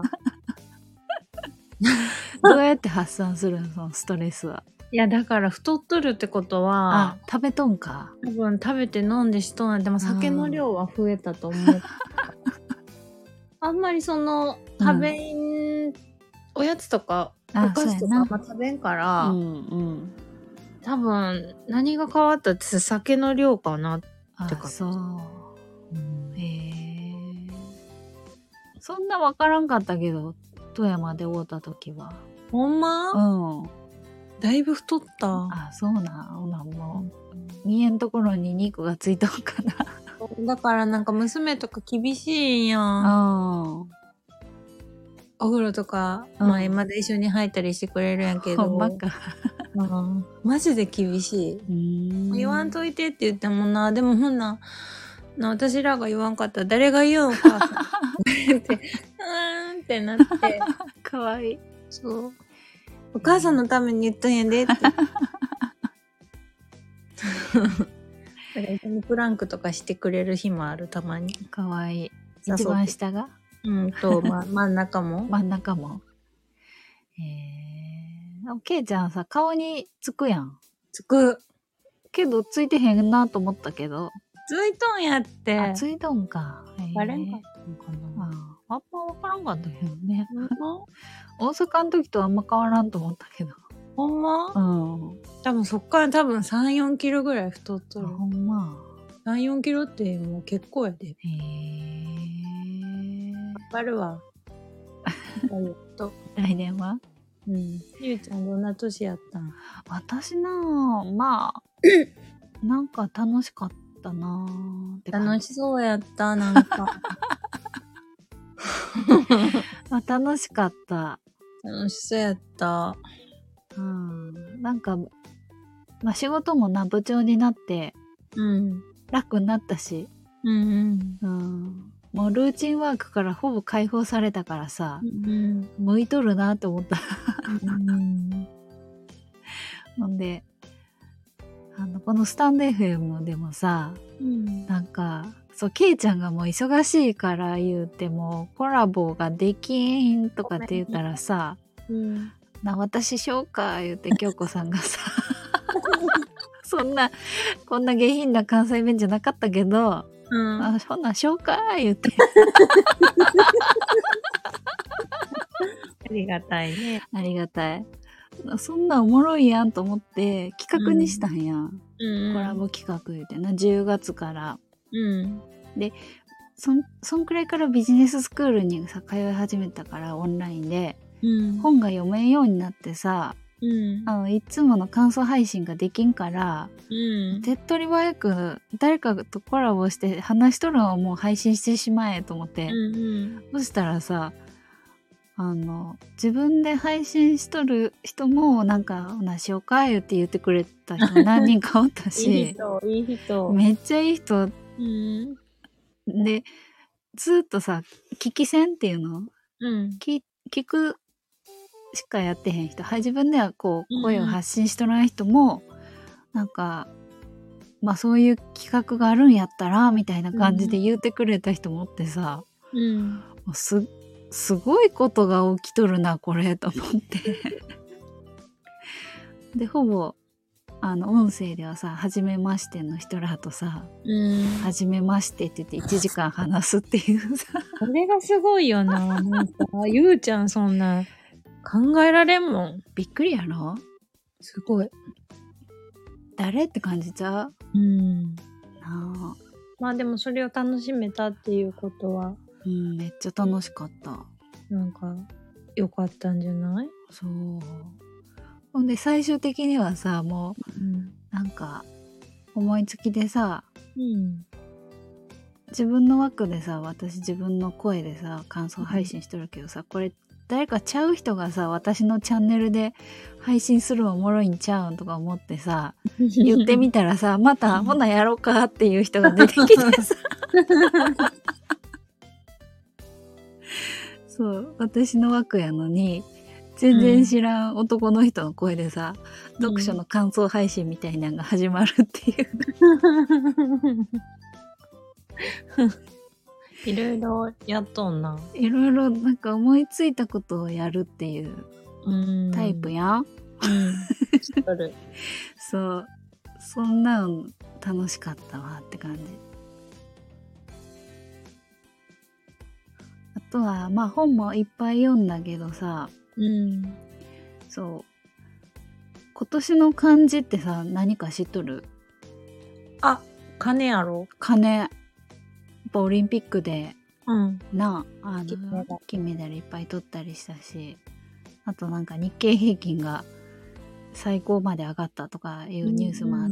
どうやって発散するの、そのストレスは？ いや、だから太っとるってことは、 あ、食べとんか。 多分食べて飲んでしとんなんでも酒の量は増えたと思う。あんまりその食べん、うん、おやつとかお菓子とかあんま食べんから、うんうん、多分何が変わったって酒の量かなって感じ。 あ、そう、うん、へえ。そんな分からんかったけど、富山で会うた時は。 ほんま？うん。だいぶ太った。 あ、そうな。ほなもう、見えんところに肉がついとんかな。 だからなんか娘とか厳しいんやん。お風呂とか、うん、まあ今で一緒に入ったりしてくれるんやけど。 ほんまか。 うん、マジで厳しい。言わんといてって言ってもな、でもほんな、な私らが言わんかったら誰が言うんかって、うーんってなって。 かわいい。 そう。お母さんのために言ったんやでって。だから一緒にプランクとかしてくれる日もある、たまに。 かわいい。一番下が？ うんと、ま、真ん中も。 真ん中も。へえ。ケイちゃんさ、顔につくやん。 つく。 けど、ついてへんなと思ったけど。 ついとんやって。 あ、ついとんか。 バレんかったんかな。 あ、あんまわからんかったけどね。大阪の時とあんま変わらんと思ったけど。 ほんま？うん。多分そっから多分さん、よんキロぐらい太っとる。 ほんま。 さん、よんキロってもう結構やで。へー。 わかるわ。 来年は？ うん。ゆうちゃんどんな年やったん？ 私なぁ、まあ、なんか楽しかったなぁって感じ。 楽しそうやった、なんか。 まあ、楽しかった。 楽しそうやった。 うん。なんか、まあ仕事もな、部長になって、うん。楽になったし。うんうん。うん。もうルーチンワークからほぼ解放されたからさ、うん、向いとるなって思った。うん、ほんで、あの、このスタンド エフエム でもさ、うん、なんか、そう、ケイちゃんがもう忙しいから言うても、コラボができんとかって言ったらさ、うん、な、私しようか言うて京子さんがさ、そんな、こんな下品な関西弁じゃなかったけど、うん、あ、そんなんしようか言って。 ありがたいね。 ありがたい。そんなんおもろいやんと思って企画にしたんや、うんうん、コラボ企画言うてな、じゅうがつから。うん、で、そん、そんくらいからビジネススクールにさ、通い始めたから、オンラインで、うん、本が読めんようになってさ、うん、あのいつもの感想配信ができんから、うん、手っ取り早く誰かとコラボして話しとるのをもう配信してしまえと思って、うんうん、そしたらさ、あの自分で配信しとる人もなんか「同じようか」言って言ってくれた人何人かおったしいい人いい人めっちゃいい人、うん、でずっとさ聞き戦っていうの、うん、聞, 聞くしかやってへん人、はい、自分ではこう声を発信しとらない人も、うん、なんかまあそういう企画があるんやったらみたいな感じで言ってくれた人もおってさ、うん、もうすすごいことが起きとるなこれと思ってでほぼあの音声ではさ初めましての人らとさ、うん、初めましてって言っていちじかん話すっていうさこれがすごいよな。なんかゆうちゃんそんな考えられんもん。 びっくりやろ。 すごい。 誰って感じちゃう。うんなあ。まあでもそれを楽しめたっていうことはうん、めっちゃ楽しかった。 なんか良かったんじゃない？ そう。ほんで最終的にはさ、もう、うん、なんか思いつきでさ、うん、自分の枠でさ、私自分の声でさ感想配信してるけどさ、うん、これ誰かちゃう人がさ、私のチャンネルで配信するおもろいんちゃうんとか思ってさ、言ってみたらさ、またほなやろうかっていう人が出てきてさ。そう、私の枠やのに、全然知らん男の人の声でさ、うん、読書の感想配信みたいなのが始まるっていう。 いろいろやっとんな。 いろいろなんか思いついたことをやるっていうタイプやん。うん。 知っとる。 そう。そんなん楽しかったわって感じ。あとは、まあ本もいっぱい読んだけどさ、うん。そう。今年の漢字ってさ、何か知っとる？ あ、金やろ？ 金。やっぱオリンピックで、 うん、 なあ、あの、金メダルいっぱい取ったりしたし、あとなんか日経平均が最高まで上がったとかいうニュースもあって、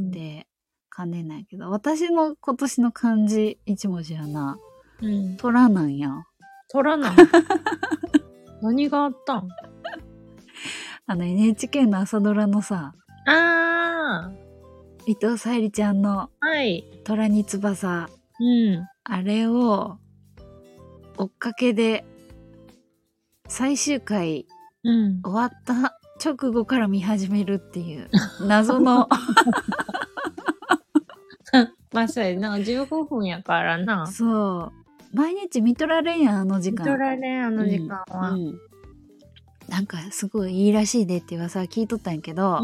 金なんやけど、私の今年の漢字一文字やな、うん、虎なんや。 虎なん何があったん？ あの エヌエイチケー の朝ドラのさ、 あ伊藤沙莉ちゃんの虎に翼、うん、あれを追っかけで最終回、うん、終わった直後から見始めるっていう謎のまあそうやな、じゅうごふんやからな。 そう毎日見とられんやんあの時間。 見とられんあの時間は、うんうん、 なんかすごいいいらしいでって噂は聞いとったんやけど、うん、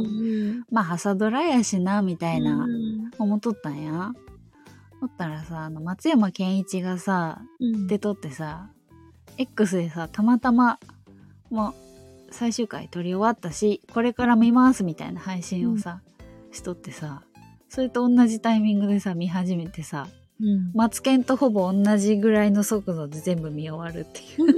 まあ朝ドラやしなみたいな、うん、思っとったんや。おったらさ、あの松山ケンイチがさ、うん、出とってさ X でさ、たまたまもう最終回撮り終わったしこれから見ますみたいな配信をさ、うん、しとってさ、それと同じタイミングでさ見始めてさ、うん、マツケンとほぼ同じぐらいの速度で全部見終わるっていう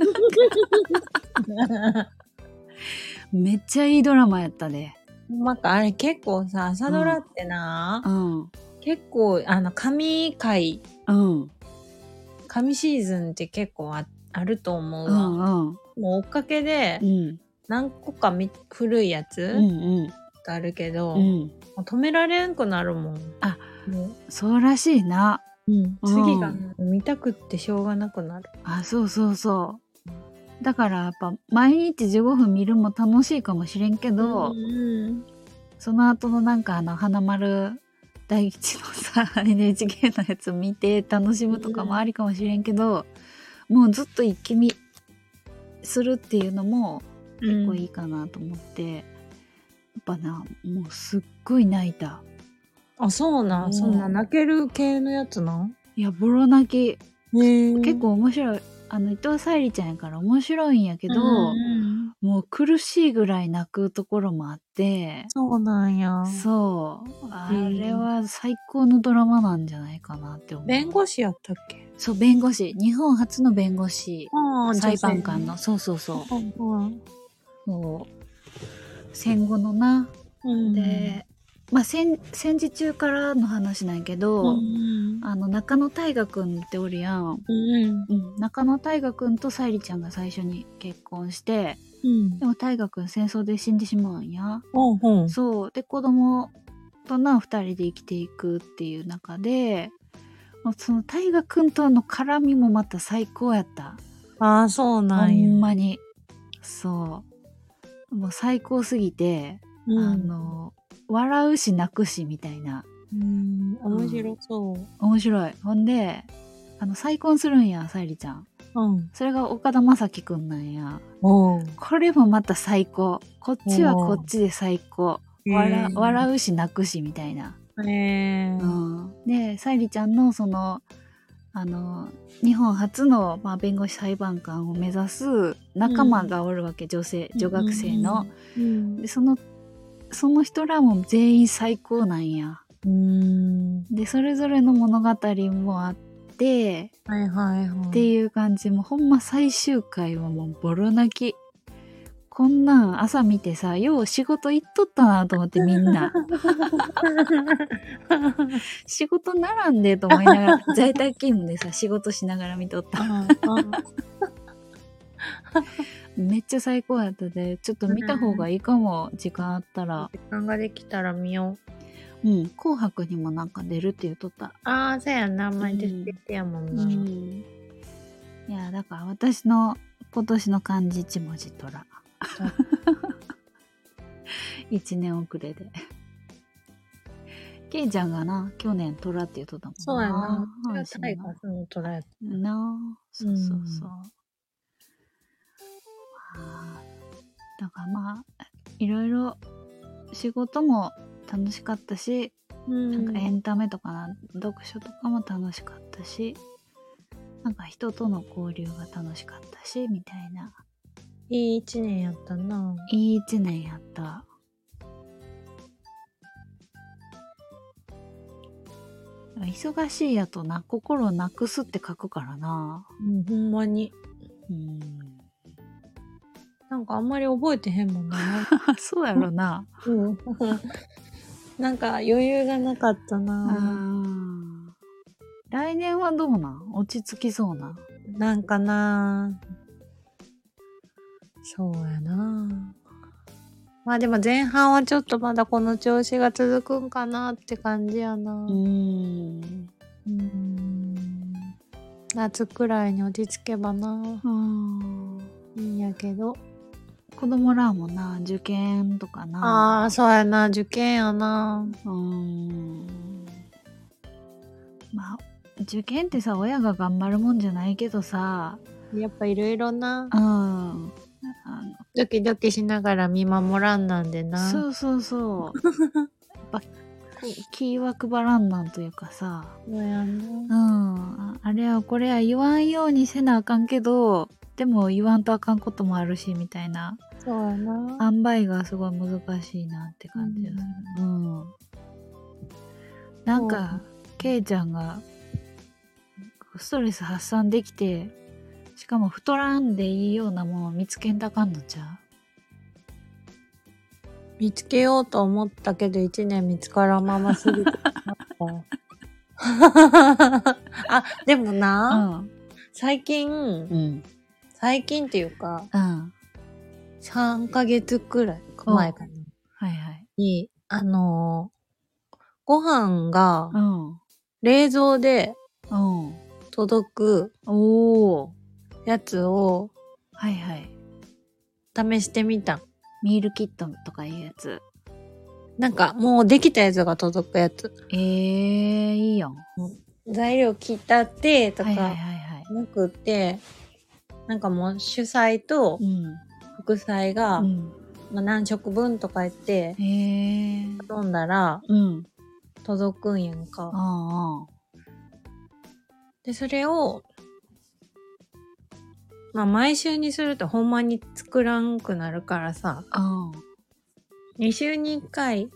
めっちゃいいドラマやったで。 なんかあれ結構さ、朝ドラってな、うんうん、結構あの神回、うん、神シーズンって結構 あ, あると思うわ、うんうん、もう追っかけで何個かみ古いやつがあるけど、うんうん、もう止められんくなるもん。 あ、もうそうらしいな、 うん、次が見たくってしょうがなくなる。 あ、そうそうそう。だからやっぱ毎日じゅうごふん見るも楽しいかもしれんけど、うんうん、その後のなんかあの花丸大吉のさ エヌエイチケー のやつ見て楽しむとかもありかもしれんけど、うん、もうずっと一気見するっていうのも結構いいかなと思って、うん、やっぱなもうすっごい泣いた。 あ、そうなん、そんな泣ける系のやつなん？ いや、ボロ泣き。結構面白い。あの伊藤沙莉ちゃんやから面白いんやけど、うんうん、もう苦しいぐらい泣くところもあって。 そうなんや。 そう、あれは最高のドラマなんじゃないかなって思う。 弁護士やったっけ？ そう、弁護士、日本初の弁護士、裁判官の、そうそうそう、うんうん、そう戦後のな、うん、でまあ、戦, 戦時中からの話なんやけど、うん、あの中野大河くんっておるやん、うんうん、中野大河くんと沙莉ちゃんが最初に結婚して、うん、でも大河くん戦争で死んでしまうんや、うんうん、そうで子供となふたりで生きていくっていう中で、その大河くんとの絡みもまた最高やった。 ああ、そうなんや。 ほんまにそうもう最高すぎて、うん、あの笑うし泣くしみたいな。 うん、面白そう、うん、 面白い。ほんであの再婚するんや沙莉ちゃん、うん、それが岡田将生くんなんや。これもまた最高。こっちはこっちで最高。笑, 笑うし泣くしみたいな。へー、うん、で沙莉ちゃんのそのあの日本初の、まあ、弁護士裁判官を目指す仲間がおるわけ、うん、女性女学生の、うんうん、でそのその人らも全員最高なんや。うーんでそれぞれの物語もあって、はいはいはい、っていう感じ。もうほんま最終回はもうボロ泣き。こんなん朝見てさ、よう仕事行っとったなと思って、みんな仕事並んでと思いながら在宅勤務でさ仕事しながら見とっためっちゃ最高やったで、ちょっと見た方がいいかも、うん、時間あったら。 時間ができたら見よう。うん、紅白にもなんか出るって言うとった。 ああ、そうやな、前出ててやもんな。うん。うん、 いや、だから私の今年の漢字一文字虎。一年遅れで。ケイちゃんがな、去年虎って言うとったもんな。 そうやな。うちはタイガースの虎やった。 なあ、そうそうそう。うんだからまあいろいろ仕事も楽しかったし、うん、なんかエンタメとかな読書とかも楽しかったし、なんか人との交流が楽しかったしみたいな。 いい一年やったな。 いい一年やった。忙しいやとな、心をなくすって書くからな。 うん、ほんまに。うんなんかあんまり覚えてへんもんな。 そうやろな。 うん。なんか余裕がなかったな。 来年はどうなん？落ち着きそうな。 なんかな。そうやな。まあでも前半はちょっとまだこの調子が続くんかなって感じやな。うーん。うーん。夏くらいに落ち着けばな。うん。いいんやけど。 子供らもな、受験とかな。 ああ、そうやな、受験やな。 うーん。まあ、受験ってさ、親が頑張るもんじゃないけどさ。 やっぱいろいろな。 うん。あのドキドキしながら見守らんなんでな。 そうそうそう。やっぱ気は配らんなんというかさ。 そうやな。うん。 あれはこれは言わんようにせなあかんけど、でも言わんとあかんこともあるしみたいな。 そうやな。 塩梅がすごい難しいなって感じがする。うん。うん、なんか、ケイちゃんがストレス発散できて、しかも太らんでいいようなものを見つけんとあかんのちゃう？ 見つけようと思ったけど一年見つからんまますぎてあ、でもな、うん、最近、うん、最近っていうか、うん、さんかげつくらい前かな。 はいはい。 に、あのー、ご飯が、冷蔵で、届く、やつを、 はいはい。 試してみた。 ミールキットとかいうやつ。 なんか、もうできたやつが届くやつ。 えー、いいやん。 材料切ったってとか、なくて、なんかもう主菜と副菜が、うん、まあ、何食分とか言って、頼んだら、うん、届くんやんか。ああで、それを、まあ毎週にするとほんまに作らんくなるからさ、に週にいっかい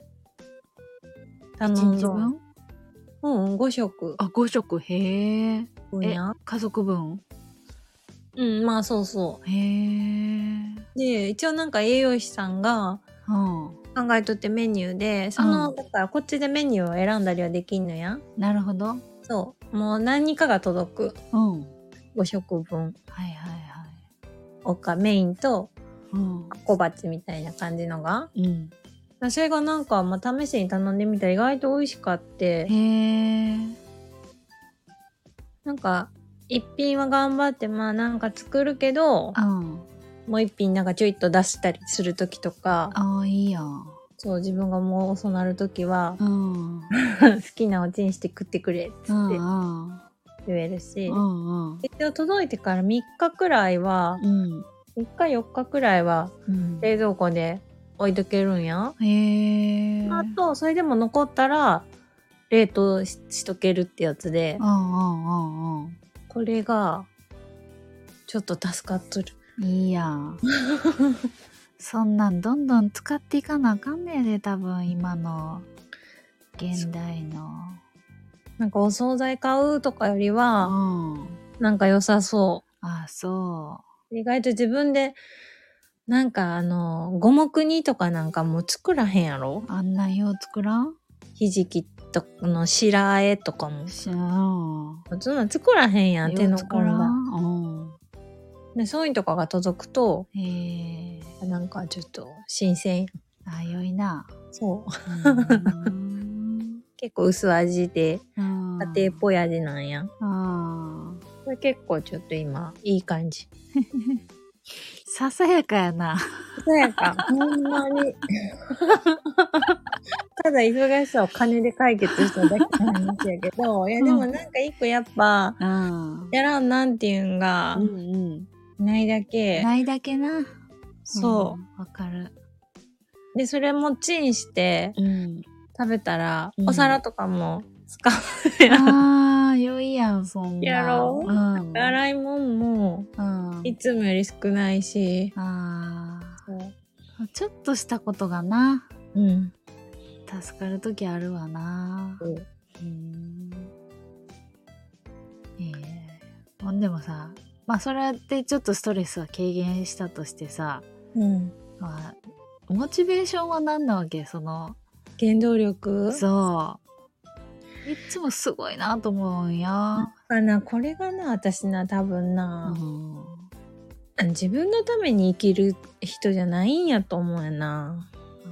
頼んぞ。うん、ご食。 あ、ご食、へえ。え、家族分？ うん、まあそうそう。へえ。で、一応なんか栄養士さんが考えとってメニューで、その、だからこっちでメニューを選んだりはできんのや。 なるほど。 そう。もう何かが届く。うん。ご食分。はいはいはい。おか、メインと、小鉢みたいな感じのが。うん。それがなんか、まあ、試しに頼んでみたら意外と美味しかって。へー。なんか、一品は頑張って、まあなんか作るけど、うん、もう一品なんかちょいっと出したりするときとか。 ああ、いいやん。 そう、自分がもう遅なるときは、うん、好きなおちんして食ってくれ、っつって言えるし。うんうん、一応届いてからみっかくらいは、うん、みっかよっかくらいは、冷蔵庫で置いとけるんや。へー。あと、それでも残ったら、冷凍 し, しとけるってやつで。うんうんうんうん。これが、ちょっと助かっとる。 いいやん。そんなんどんどん使っていかなあかんねえで、多分今の、現代の。 なんかお惣菜買うとかよりは、うん、なんか良さそう。 ああ、そう。 意外と自分で、なんかあの、五目煮とかなんかもう作らへんやろ？ あんなんよう作らん？ ひじきとの白あえとかも。知らん。そんなん作らへんやん、手の込んだ。うん。 でそういうとかが届くと、 へえ。 なんかちょっと新鮮。 あ、良いな。 そう。うん結構薄味で、家庭っぽい味なんや。あこれ結構ちょっと今、いい感じ。 ささやかやな。 ささやか。ほんまに。ただ忙しさを金で解決しただけの話やけど、いやでもなんか一個やっぱ、うん、やらんなんていうんが、うんうん、ないだけ。 ないだけな。 そう。 わ、うん、かる。 で、それもチンして、うん、食べたら、うん、お皿とかも使うやん。 あー、良いやん、そんな。 やろう、うん、洗い物も、うん、いつもより少ないし。あー。ちょっとしたことがな。うん。助かるときあるわな。うん。うんえー、ほんでもさ、まあそれでちょっとストレスは軽減したとしてさ、うん。まあ、モチベーションは何なわけ？その原動力？ そう。いつもすごいなと思うんや。 なんかな、これがな、私な、多分な、うん、自分のために生きる人じゃないんやと思うやな。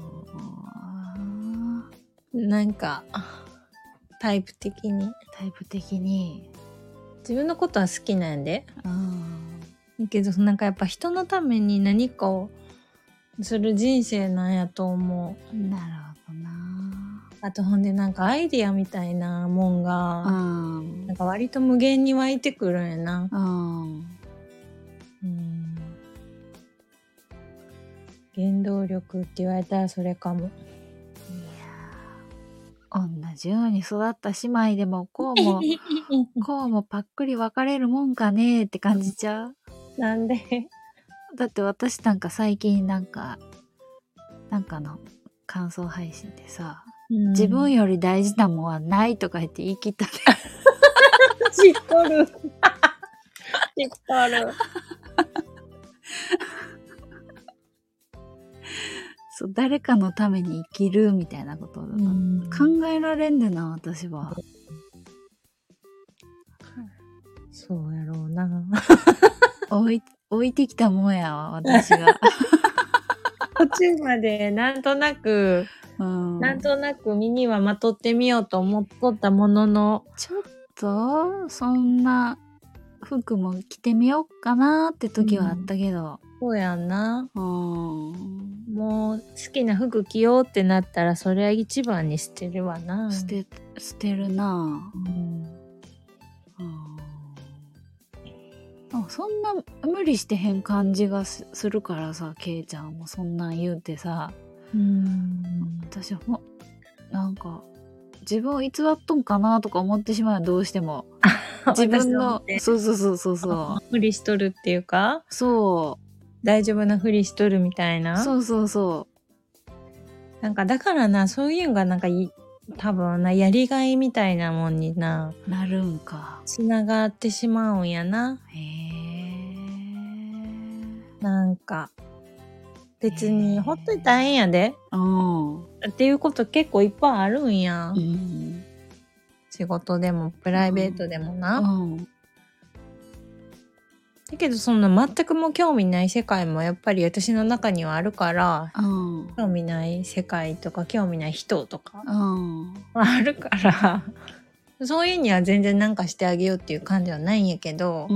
なんかタイプ的にタイプ的に自分のことは好きなんで、うん、けどなんかやっぱ人のために何かをする人生なんやと思う。 なるほどな。 あとほんでなんかアイディアみたいなもんが、うん、なんか割と無限に湧いてくるんやな。うん、うん、原動力って言われたらそれかも。 同じように育った姉妹でもこうもこうもパックリ分かれるもんかねって感じちゃう。 なんで？ だって私なんか最近なんかなんかの感想配信でさ、うん、自分より大事なもんはないとか言って言い切ったね。 知っとる。知っとる。 そう、誰かのために生きるみたいなことを考えられんでな、私は。 そうやろうな。 置い、置いてきたもんやわ、私が。 途中までなんとなく、うん、なんとなく身にはまとってみようと思っとったものの、 ちょっと、そんな服も着てみようかなって時はあったけど。 うん、そうやんな。うん、もう好きな服着ようってなったらそれは一番に捨てるわな。 捨て、捨てるな。うんうん、そんな無理してへん感じが す, するからさ、ケイちゃんもそんなん言うてさ、うん私もなんか自分を偽っとんかなとか思ってしまうどうしても自分のそうそうそうそうそう無理しとるっていうか、 そう大丈夫なふりしとるみたいな。 そうそうそう。 なんかだからな、そういうのがなんかい多分な、やりがいみたいなもんにな、 なるんか。 つながってしまうんやな。へえ。なんか別にほっといたらええんやで。うん。っていうこと結構いっぱいあるんや。うん、仕事でもプライベートでもな。うん。だけどそんな全くも興味ない世界もやっぱり私の中にはあるから、うん、興味ない世界とか興味ない人とか、うん、あるからそういうには全然なんかしてあげようっていう感じはないんやけど、うん、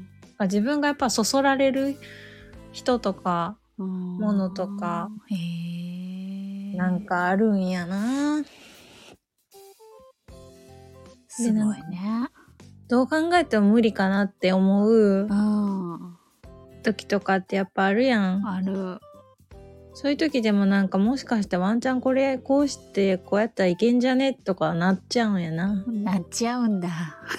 自分がやっぱそそられる人とか、うん、ものとか、へーなんかあるんやな。 すごいね。 どう考えても無理かなって思う時とかってやっぱあるやん。 ある。 そういう時でもなんかもしかしてワンチャンこれこうしてこうやったらいけんじゃねとかなっちゃうんやな。 なっちゃうんだ。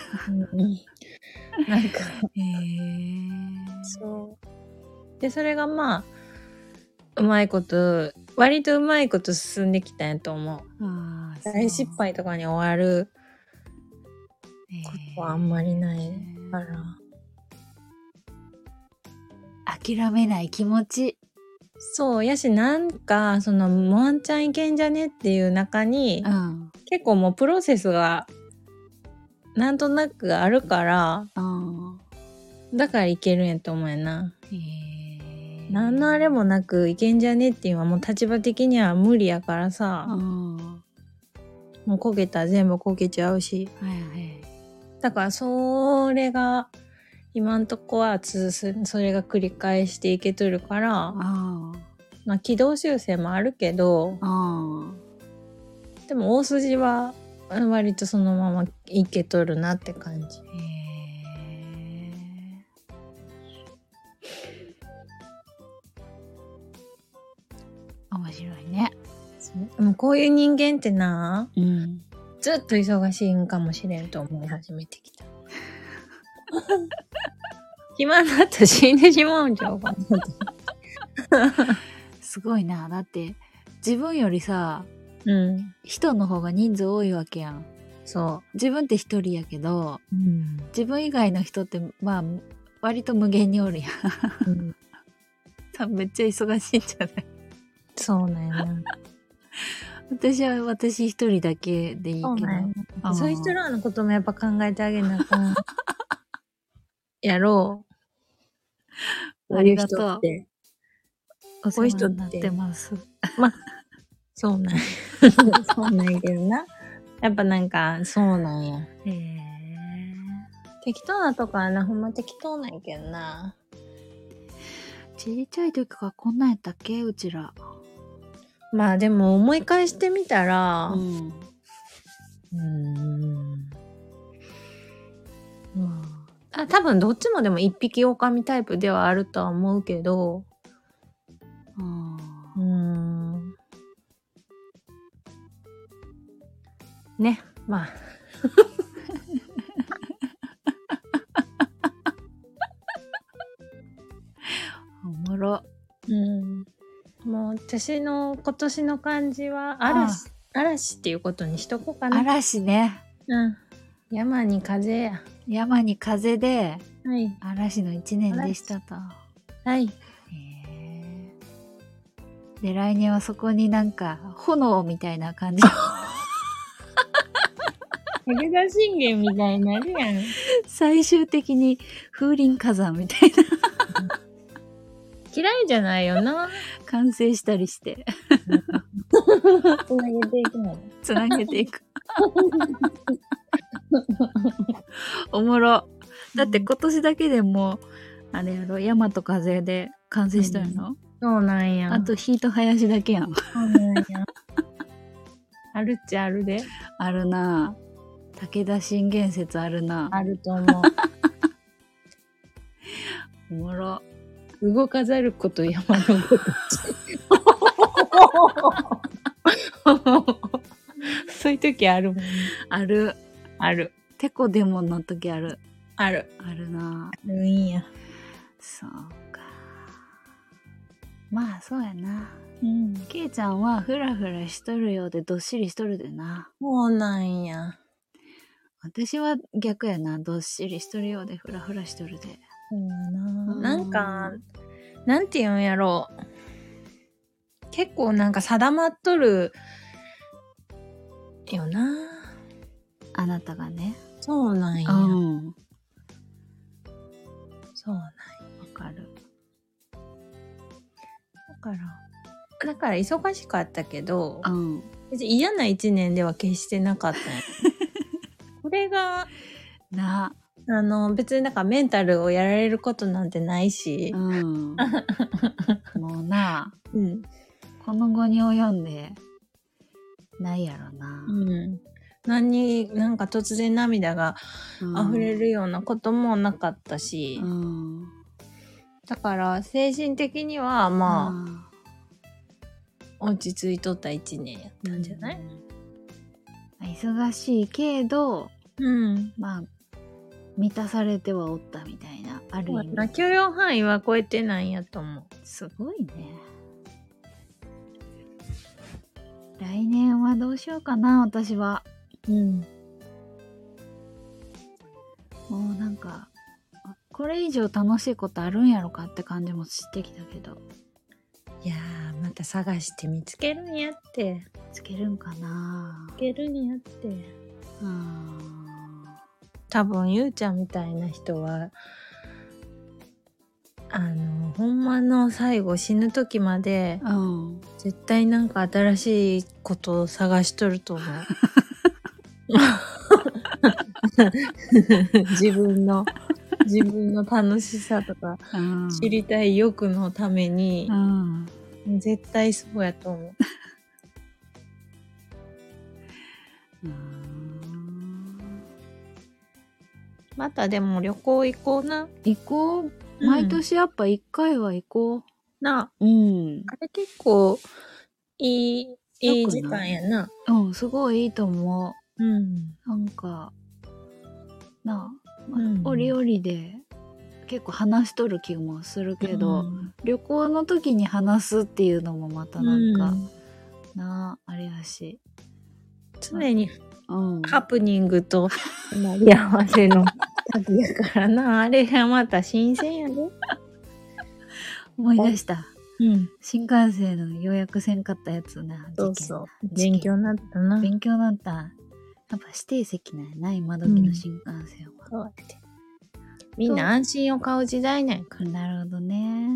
なんかへーそうでそれがまあうまいこと割とうまいこと進んできたんやと思う。あ大失敗とかに終わることはあんまりないから、 諦めない気持ち。 そうやし、なんかそのワンチャンいけんじゃねっていう中に、うん、結構もうプロセスがなんとなくあるから、うん、 だからいけるんやと思うやな。へー。何のあれもなくいけんじゃねっていうのはもう立場的には無理やからさ。うん、もう焦げたら全部焦げちゃうし。はいはい。だからそれが今んとこはつそれが繰り返していけとるから、あまあ軌道修正もあるけど、あでも大筋は割とそのままいけとるなって感じ。へー。面白いね。もうこういう人間ってな、うん、ずっと忙しいんかもしれんと思い始めてきた。暇になったら死んでしまうんちゃうかな。 すごいな。だって自分よりさ、うん、人の方が人数多いわけやん。そう。自分って一人やけど、うん、自分以外の人ってまあ割と無限におるやん。うん、多分めっちゃ忙しいんじゃない？ そうなんやな。 私は私一人だけでいいけど。そうなんや。そういう人らのこともやっぱ考えてあげなあかん。やろう。 ありがとう。 こういう人って。お世話になってます。ま、そうなんや。そうなんやけどな。やっぱなんか、そうなんや。へえ。適当なとこはな、ほんま適当なんやけどな。 ちっちゃい時からこんなんやったっけうちら。 まあでも思い返してみたら、うん。うーん。まあ。あ、多分どっちもでも一匹狼タイプではあるとは思うけど、うん。うーん。ね、まあ。 おもろ。 うん。もう私の今年の漢字は嵐、嵐っていうことにしとこうかな。 嵐ね。 うん。山に風や。 山に風で、はい、嵐の一年でしたと。 はい。 へー。で、来年はそこになんか炎みたいな感じ。 武田信玄みたいになるやん。 最終的に風林火山みたいな。 嫌いじゃないよな。 完成したりして。 つなげていくの。 つなげていく。おもろ。だって今年だけでも、あれやろ、山と風で完成したの、うん、 そうなんや。 あと火と林だけやん。 そうなんや。あるっちゃあるで。 あるな。武田信玄説あるな。 あると思う。 おもろ。 動かざること山のごとそういう時あるもんね。 ある。 ある。 てこデモンの時ある。 ある。 あるな。 あるんや。 そうか。まあそうやな。うん。けいちゃんはフラフラしとるようでどっしりしとるでな。 そうなんや。 私は逆やな。どっしりしとるようでフラフラしとるで。 そうやな。なんか、なんて言うんやろう。結構なんか定まっとるよな。 あなたがね。 そうなんや。うん。そうなんや。 わかる。 だから、だから忙しかったけど、うん、別に嫌な一年では決してなかったんや。これが、 な。 あの、別になんかメンタルをやられることなんてないし。うん。 もうな、うん。この後に及んで、ないやろな。 うん。何に、なんか突然涙が溢れるようなこともなかったし。うん、だから精神的にはまあ、うん、落ち着いとった一年やったんじゃない？ うん、忙しいけど、うん、まあ、満たされてはおったみたいな、ある意味。 許容範囲は超えてないんやと思う。 すごいね。来年はどうしようかな、私は。うん。もうなんか、これ以上楽しいことあるんやろかって感じもしてきたけど。 いやー、また探して見つけるんやって。見つけるんかな。 見つけるんやって。うん。多分ゆうちゃんみたいな人はあのほんまの最後死ぬ時まで、うん、絶対なんか新しいことを探しとると思う。自分の自分の楽しさとか、うん、知りたい欲のために、うん、絶対そうやと思う。うーん、またでも旅行行こうな。 行こう。毎年やっぱ一回は行こう。 な、うん。あれ結構いい、いい時間やな。 うん、すごいいいと思う。うん。なんか、なあ、まあ、うん、折々で結構話しとる気もするけど、うん、旅行の時に話すっていうのもまたなんか、うん、なあ、あれやし。 常に、うん、ハプニングとなり合わせの旅やからな、あれがまた新鮮やで。 思い出した。うん、新幹線の予約せんかったやつな。 そうそう。勉強になったな。 勉強になった。やっぱ指定席なんやな、今時の新幹線は。うん、そうやって。 みんな安心を買う時代なんやから。 なるほどね。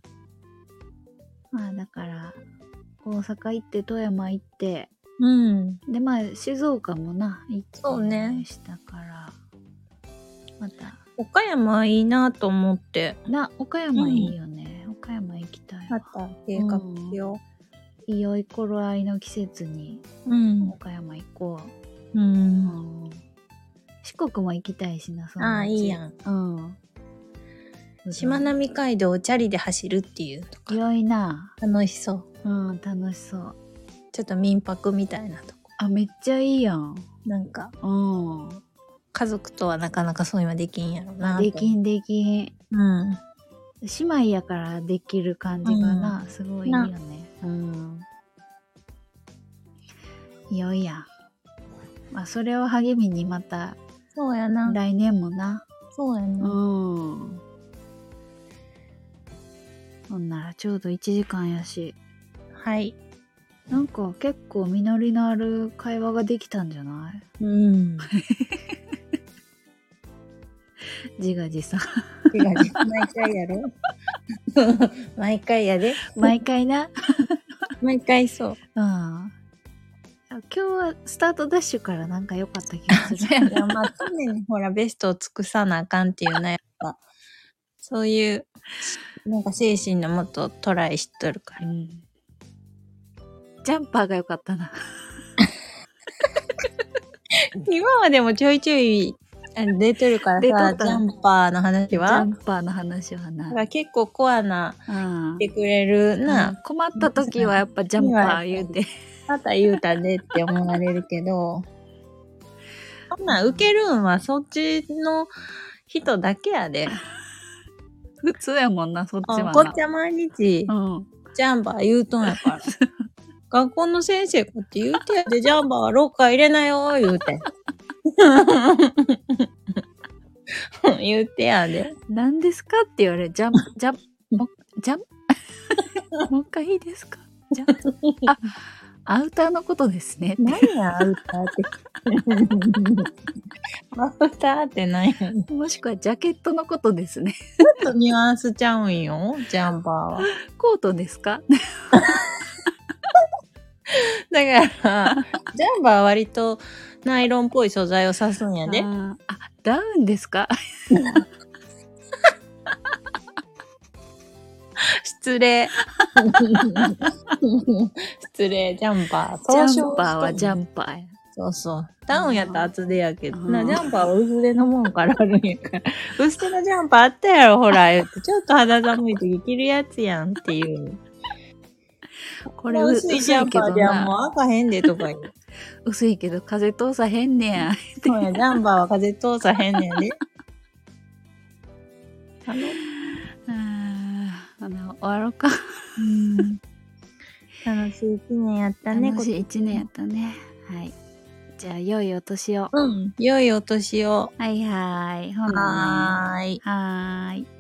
まあだから、大阪行って富山行って、うん。でまあ静岡もな、行ってそうね。 したから、また。 岡山いいなと思って。 な、岡山いいよね。うん、岡山行きたいわ。 また計画しよう。いよい頃合いの季節に、うん、岡山行こう。うん。うん、四国も行きたいしな、 そのうち。ああ、いいやん。うん。しまなみ海道をチャリで走るっていうとか。 良いな。 楽しそう。 うん、楽しそう。 ちょっと民泊みたいなとこ。 あ、めっちゃいいやん。 なんか。うん。家族とはなかなかそういうのできんやろな。 できんできん。うん。姉妹やからできる感じがな、うん、すごいいいよね。うん。いよいや。まあ、それを励みにまた。 そうやな。 来年もな。 そうやな。うん。 ほんならちょうどいちじかんやし。 はい。 なんか結構実りのある会話ができたんじゃない？うん。自画自賛。 自画自賛。毎回やろ毎回やで。 毎回な。 毎回そう。うん。 今日はスタートダッシュからなんか良かった気がする。 いや、まあ常にほらベストを尽くさなあかんっていうのはやっぱそういうなんか精神のもとトライしとるから。うん、 ジャンパーが良かったな。 今までもちょいちょい出てるからさ、ジャンパーの話は。 ジャンパーの話はな。 だから結構コアな、うん、言ってくれるな、うん。 困った時はやっぱジャンパー言うて。 また言うたでって思われるけど、そんなん受けるんはそっちの人だけやで。 普通やもんな、そっちはな。 こっちは毎日、うん、ジャンパー言うとんやから。学校の先生こっち言うてやで、ジャンパーはロッカー入れなよ、言うて。言うてやで。 何ですかって言われる。ジャン、ジャン、も、ジャンもう一回いいですか？ジャン、あ、アウターのことですね。 何や、アウターって。アウターって何や。 もしくはジャケットのことですね。 ちょっとニュアンスちゃうんよ、ジャンパーは。 コートですか？ だから、ジャンパーは割とナイロンっぽい素材を指すんやで。 あ、あ、ダウンですか？ 失礼。失礼、ジャンパー。ジャンパーはジャンパーや。 そうそう。ダウンやったら厚手やけどな、ジャンパーは薄手のもんからあるんやから。薄手のジャンパーあったやろ、ほら、言って。ちょっと肌寒い時着るやつやんっていう。これ薄いジャンパーじゃもう赤へんでとか言う。 薄いけど風通さへんねや。 そうや、ジャンパーは風通さへんねんで。あの、 あの、終わろうか。 うん、楽しい一年やったね。 楽しい一年やったね。はい。じゃあ、良いお年を。 うん、良いお年を。 はいはい。 ほなね。はーい。 はーい。